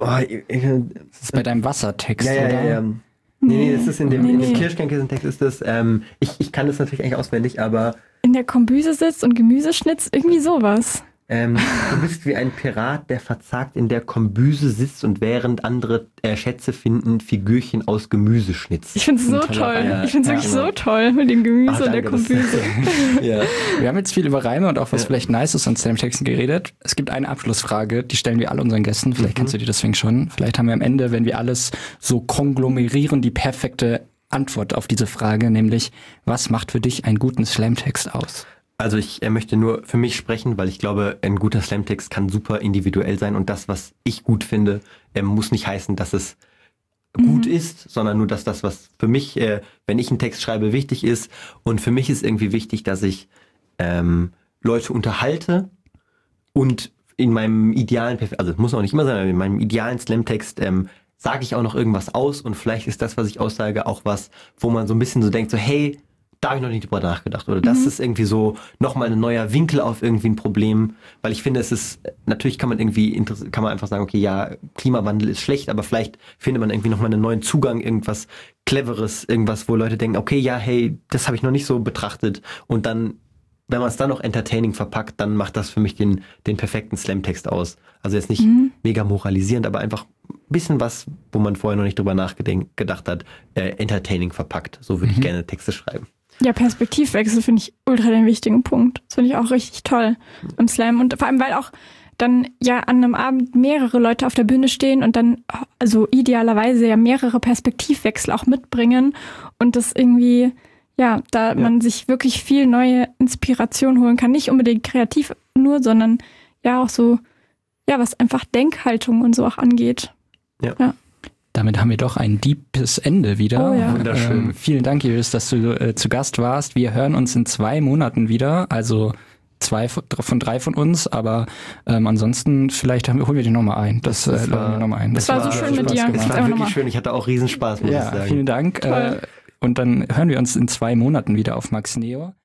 ist bei deinem Wassertext, oder? Ja. Nee, das ist in dem Kirschkernkäse-Text ist das, ich kann das natürlich eigentlich auswendig, aber in der Kombüse sitzt und Gemüse schnitzt, irgendwie sowas. Du bist wie ein Pirat, der verzagt in der Kombüse sitzt und während andere Schätze finden, Figürchen aus Gemüse schnitzt. Ich finde es so toll. Ich finde es wirklich so toll mit dem Gemüse und der Kombüse. Wir haben jetzt viel über Reime und auch was vielleicht nice ist an Slam-Texten geredet. Es gibt eine Abschlussfrage, die stellen wir all unseren Gästen. Vielleicht kennst du die deswegen schon. Vielleicht haben wir am Ende, wenn wir alles so konglomerieren, die perfekte Antwort auf diese Frage, nämlich, was macht für dich einen guten Slam-Text aus? Also ich möchte nur für mich sprechen, weil ich glaube, ein guter Slam-Text kann super individuell sein und das, was ich gut finde, muss nicht heißen, dass es gut ist, sondern nur, dass das, was für mich, wenn ich einen Text schreibe, wichtig ist. Und für mich ist irgendwie wichtig, dass ich Leute unterhalte und in meinem idealen, also es muss auch nicht immer sein, aber in meinem idealen Slam-Text sage ich auch noch irgendwas aus und vielleicht ist das, was ich aussage, auch was, wo man so ein bisschen so denkt, so hey, da habe ich noch nicht drüber nachgedacht. Oder das ist irgendwie so nochmal ein neuer Winkel auf irgendwie ein Problem. Weil ich finde, es ist, natürlich kann man einfach sagen, okay, ja, Klimawandel ist schlecht, aber vielleicht findet man irgendwie nochmal einen neuen Zugang, irgendwas Cleveres, irgendwas, wo Leute denken, okay, ja, hey, das habe ich noch nicht so betrachtet. Und dann, wenn man es dann noch entertaining verpackt, dann macht das für mich den perfekten Slam-Text aus. Also jetzt nicht mega moralisierend, aber einfach ein bisschen was, wo man vorher noch nicht drüber nachgedacht hat, entertaining verpackt. So würde ich gerne Texte schreiben. Ja, Perspektivwechsel finde ich ultra den wichtigen Punkt. Das finde ich auch richtig toll im Slam. Und vor allem, weil auch dann ja an einem Abend mehrere Leute auf der Bühne stehen und dann also idealerweise ja mehrere Perspektivwechsel auch mitbringen und das irgendwie, man sich wirklich viel neue Inspiration holen kann. Nicht unbedingt kreativ nur, sondern ja auch so, was einfach Denkhaltung und so auch angeht. Ja. Damit haben wir doch ein deepes Ende wieder. Oh ja. Wunderschön. Vielen Dank, Julius, dass du zu Gast warst. Wir hören uns in 2 Monaten wieder, also 2 von 3 von uns, aber ansonsten vielleicht holen wir dich nochmal ein. Das war so schön mit dir. Es war wirklich schön. Ich hatte auch Riesenspaß, muss ich sagen. Vielen Dank. Und dann hören wir uns in 2 Monaten wieder auf Max Neo.